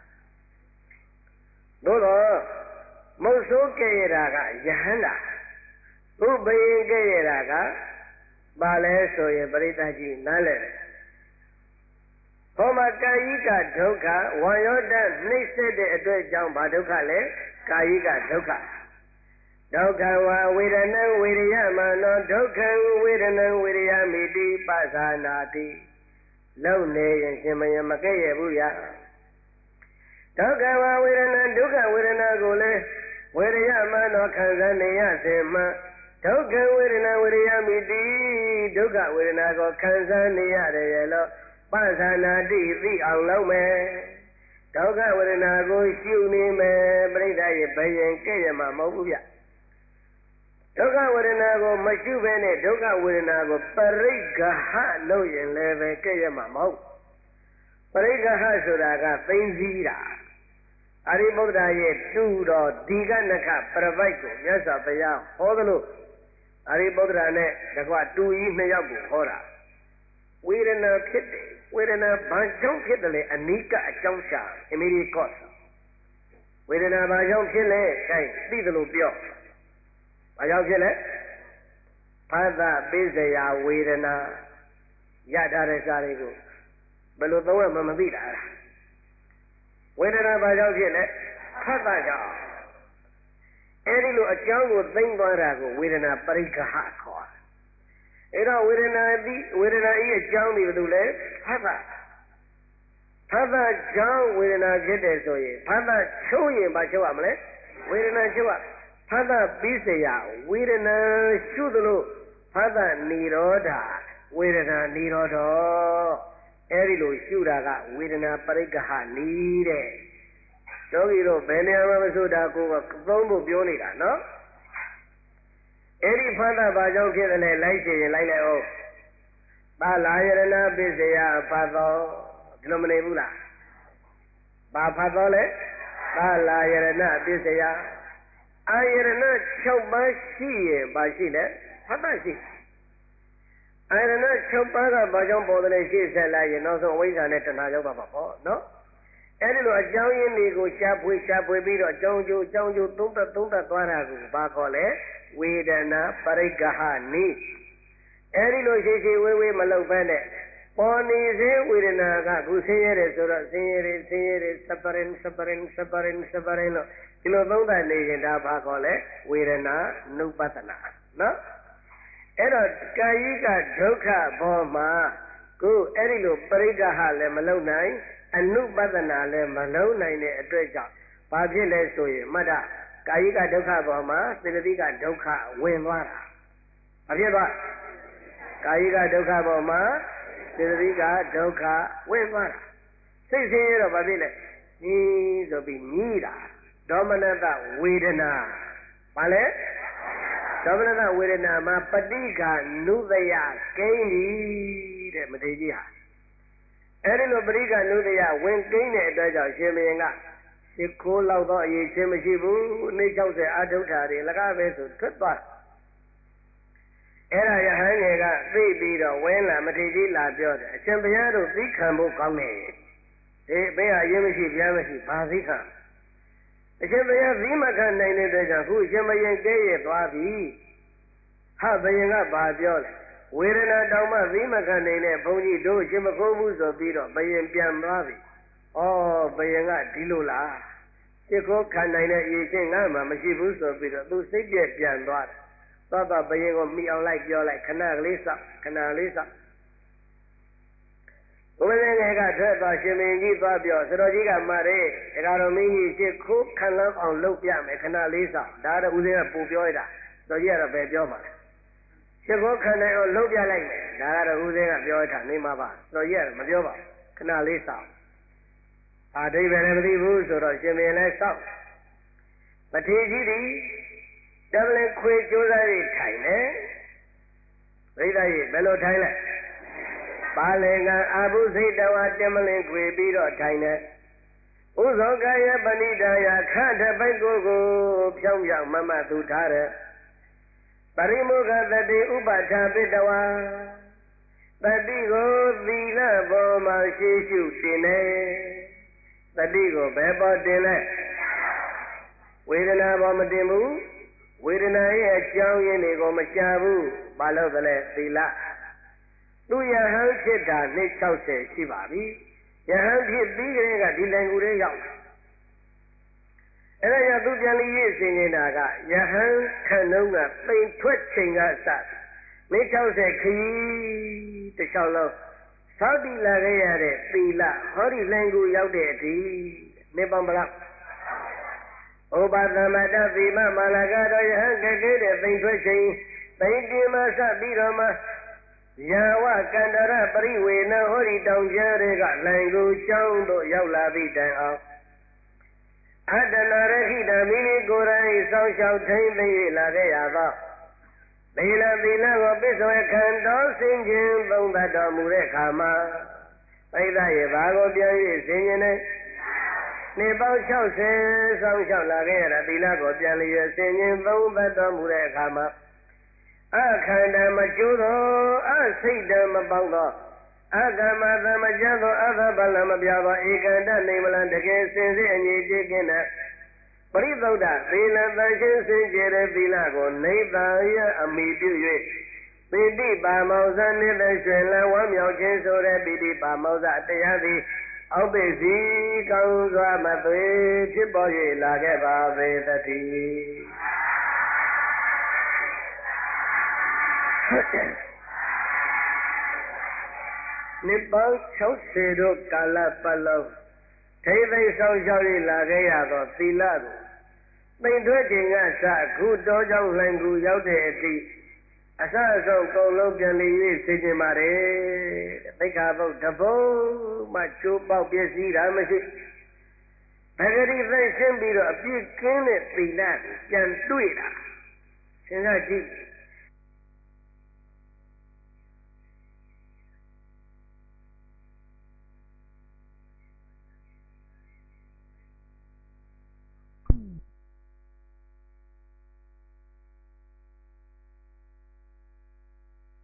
တို့တော့မုတ်ဆိုးကဲ့ရဲ့တာကယဟန္တာသူဘယင်ကဲ့ရဲ့တာကဘာလဲဆိုရင်ပရိသတ်ကြီးနားလည်တယ်ဟောမှာကာယိကဒုက္ခဝါယောဓာတ်နှိမ့်ဆက်တဲ့အတွက်ကြောင့်ဘာဒုက္ခလဲကာယိကဒုက္ခဒုက္ခဝါဝေဒနံဝေရိယမနောဒုက္ခံဝေဒနံဝေရိယမိတိပသနာတိလုံနေရင်ရှင်မယမကဲ့ရဲ့ဘူးဗျာဒုက္ခဝါဝေဒနံဒုက္ခဝေဒနာကိုလည်းဝေရိယမနောခံစားနေရစေမှဒုက္ခဝေဒနာဝေရိယမိတိဒုက္ခဝေဒနာကိုခံစားနေရတယ်ရဲ့လို့ပသနာတိသိအောင်လုပ်မယ်ဒုက္ခဝေဒနာကိုရှုနေမယ်ပြိဿရဲ့ဘယင်ကဲ့ရဲ့မှာမဟုတ်ဘူးဗျဒုက္ခဝေဒနာကိုမရှုဘဲနဲ့ဒုက္ခဝေဒနာကိုပရိက္ခဟလို့ရင်လည်းပဲကဲ့ရဲ့မှာမဟုတ်ပရိက္ခဟဆိုတာကသိသိတာအရိပုတ္တရာရဲ့တူတော်ဒီကနခပရပိုက်ကိုမြတ်စွာဘုရားဟောသလိုအရိပုတ္တရာနဲ့တကွတူကြီးနှစ်ယောက်ကိုဟောတာဝေဒနာဖြစ်တယ်ဝေဒနာဘာကြောင့်ဖြစ်တယ်လဲအနိကအကြောင်းရှာ immediate cause ဝေဒနာဘာကြောင့်ဖြစ်လဲအဲသိသလိုပြောဘာကြောင့်ဖြစ်လဲဘ Phata Pisaya Vedana Yadare Sarigo Belotoa Mamavida Vedana Bajavile Phata Jaw Edilu a jungle thing Varago Vedana Parika Hako Era Vedana E a jungle with Ule Phata Phata Jaw Vedana Jedesoye Phata Choye Bajawamle Vedana Chua Phata Pisaya Vedana Shudulu Phata Niroda Vedana Niroda Erilu Shudaga Vedana Parikaha Nire Dogiro Benyama Sudaku Bombo Bionida, no? Eri Phata Bajo Kidale Laiti Lila O Balayana Pisaya Patho Denominabula Bapatole Balayana Pisaya Ayana Chobashi Bashile Patashi Ayana Chobaga Bajon Bodale she said like you know so ways on it and I no? Edilu a Jowie Nigo Shapwe Bido Jonju Tumta Twaragu Bakole Vedana Parikaha Ni Edilu Shishi Wewe Malopane Pony Vedana Gusere Sura Sere Saparin Kilo Bonda Nation Bakole Vedana Nupatana no? Era Kayika Doka Boma Go Edilu Parikaha Le Malonai Anupatana Le Malona in a treasure. Pabile Soy, Mada, Kayika Doka Boma, Silvika Doka, Winwara. Aviva Kayika Doka Boma, Silvika Doka, Winwara. 6 years of Babile, needs of Nida, Dominata Vedana. Vale? Dominata Vedana, Ma Padika, Nuvaya, Kaini, Madeja. Erino Briga Nudaya, when Kane at Daja, Shemianga, she called out the Yeshibu, Nichose Adotari, Lagavesu, Tutba. Era Yahanga, baby, the Wela, Matiji La Jota, Champiano, Vikambo Kame. They bear Yemishi, Yamishi, Bazika. The Champion Vimakan named Daja, who Shemayan Gay, Babi. Habayanga Bajola. Vedana Dama Vimakanine, Pony Do, Shimakomus of Bido, Bayan Pian Ravi. Oh, Bayanga Dilula. Shiko Kanina Yishingama, Mashibus of Bido, do Sigget Pian Rod. Papa Bayango me like your like Canalisa. When I got hurt by Shimingi Fabio, Sorojiga Mare, Egaromi, Shiko Kanam on Lopiam, Canalisa, Dada Uzina Pupioida, so you are a baby. Chico can I look like me? Dara Uzing at your time, Nimaba. So, yes, Majova, Canalisa. Are they very rules or Jimmy and I stop? But he did doubling quick Josari time, eh? Read I, Bello Tyler. Balenga Abu Zetawa Demelin Quibido Tyner. Uzogaya Banida, Kanta Bango, Pyongyang Mama Tutara. Parimuga Tati Upata Pidawa Tatigo Vila Boma Shishu Tine Tatigo Bebo Tine Vedana Boma Timu Vedana Ye Chang Yenigo Machabu Balogale Vila Tuya Han Chita Nichause Shivabi Yahan Chit Biga Dilangude Yao Era Yatujan Yisinaga, Yahan Kanunga, plain twitching us up. Nichause Key, the Shallow, Saudi Lagayade, Pila, Hori Langu Yaudeti, Nibambala. Obata Mata Vima Malagado Yahan Kagade, plain twitching, Paintima Sabirama, Yawa Kandara Pariwe, no Hori down Jarega, Langu Chando Yaula Vita. Adanarahida Mini Gorai Sao Shao Tain the Lagayava. Bila Bila Opiso Kando Sinjin Bonda Murekama. Aida Yevago Bian Singing. Nebao Shao says Sao Shao Lagaya Bila Gopian Singing Bonda Murekama. Akanda Machudo, Asida Mabanga. Agamada Majado, Adabalama Biava, Ekanda, Namaland against and ye taken up. Parivoda, Vila Vashin, Jere Vilago, Neva, Amibu, ပိဋိပါမောဇ္ဇနိတရွှင်လန်းဝမ်းမြောက်ခြင်းဆိုတဲ့ပိဋိပါမောဇ္ဇတရားသည်အောက်ပိစီကောင်းစွာမသွေဖြစ်ပေါ်၍လာခဲ့ပါပေသတည်းနိဗ္ဗာန်60တို့ကာလပတ်လုံးထိသိဆောင်ရှောက်၍လာခဲ့ရသောသီလကိုသိမ့်သွဲခြင်းကစအခုတော်ကြောင့်လှိုင်ကူရောက်တဲ့အသည့်အစအဆုံးကုန်လုံးပြန်လည်၍သိကျင်ပါတယ်တဲ့သိက္ခာပုဒ်တပုံမှကျိုးပေါက်ပြည့်စည်တာမရှိပဂတိသိရှင်းပြီးတော့အပြည့်ကင်းတဲ့သီလကိုပြန်တွေ့တာစဉ်းစားကြည့်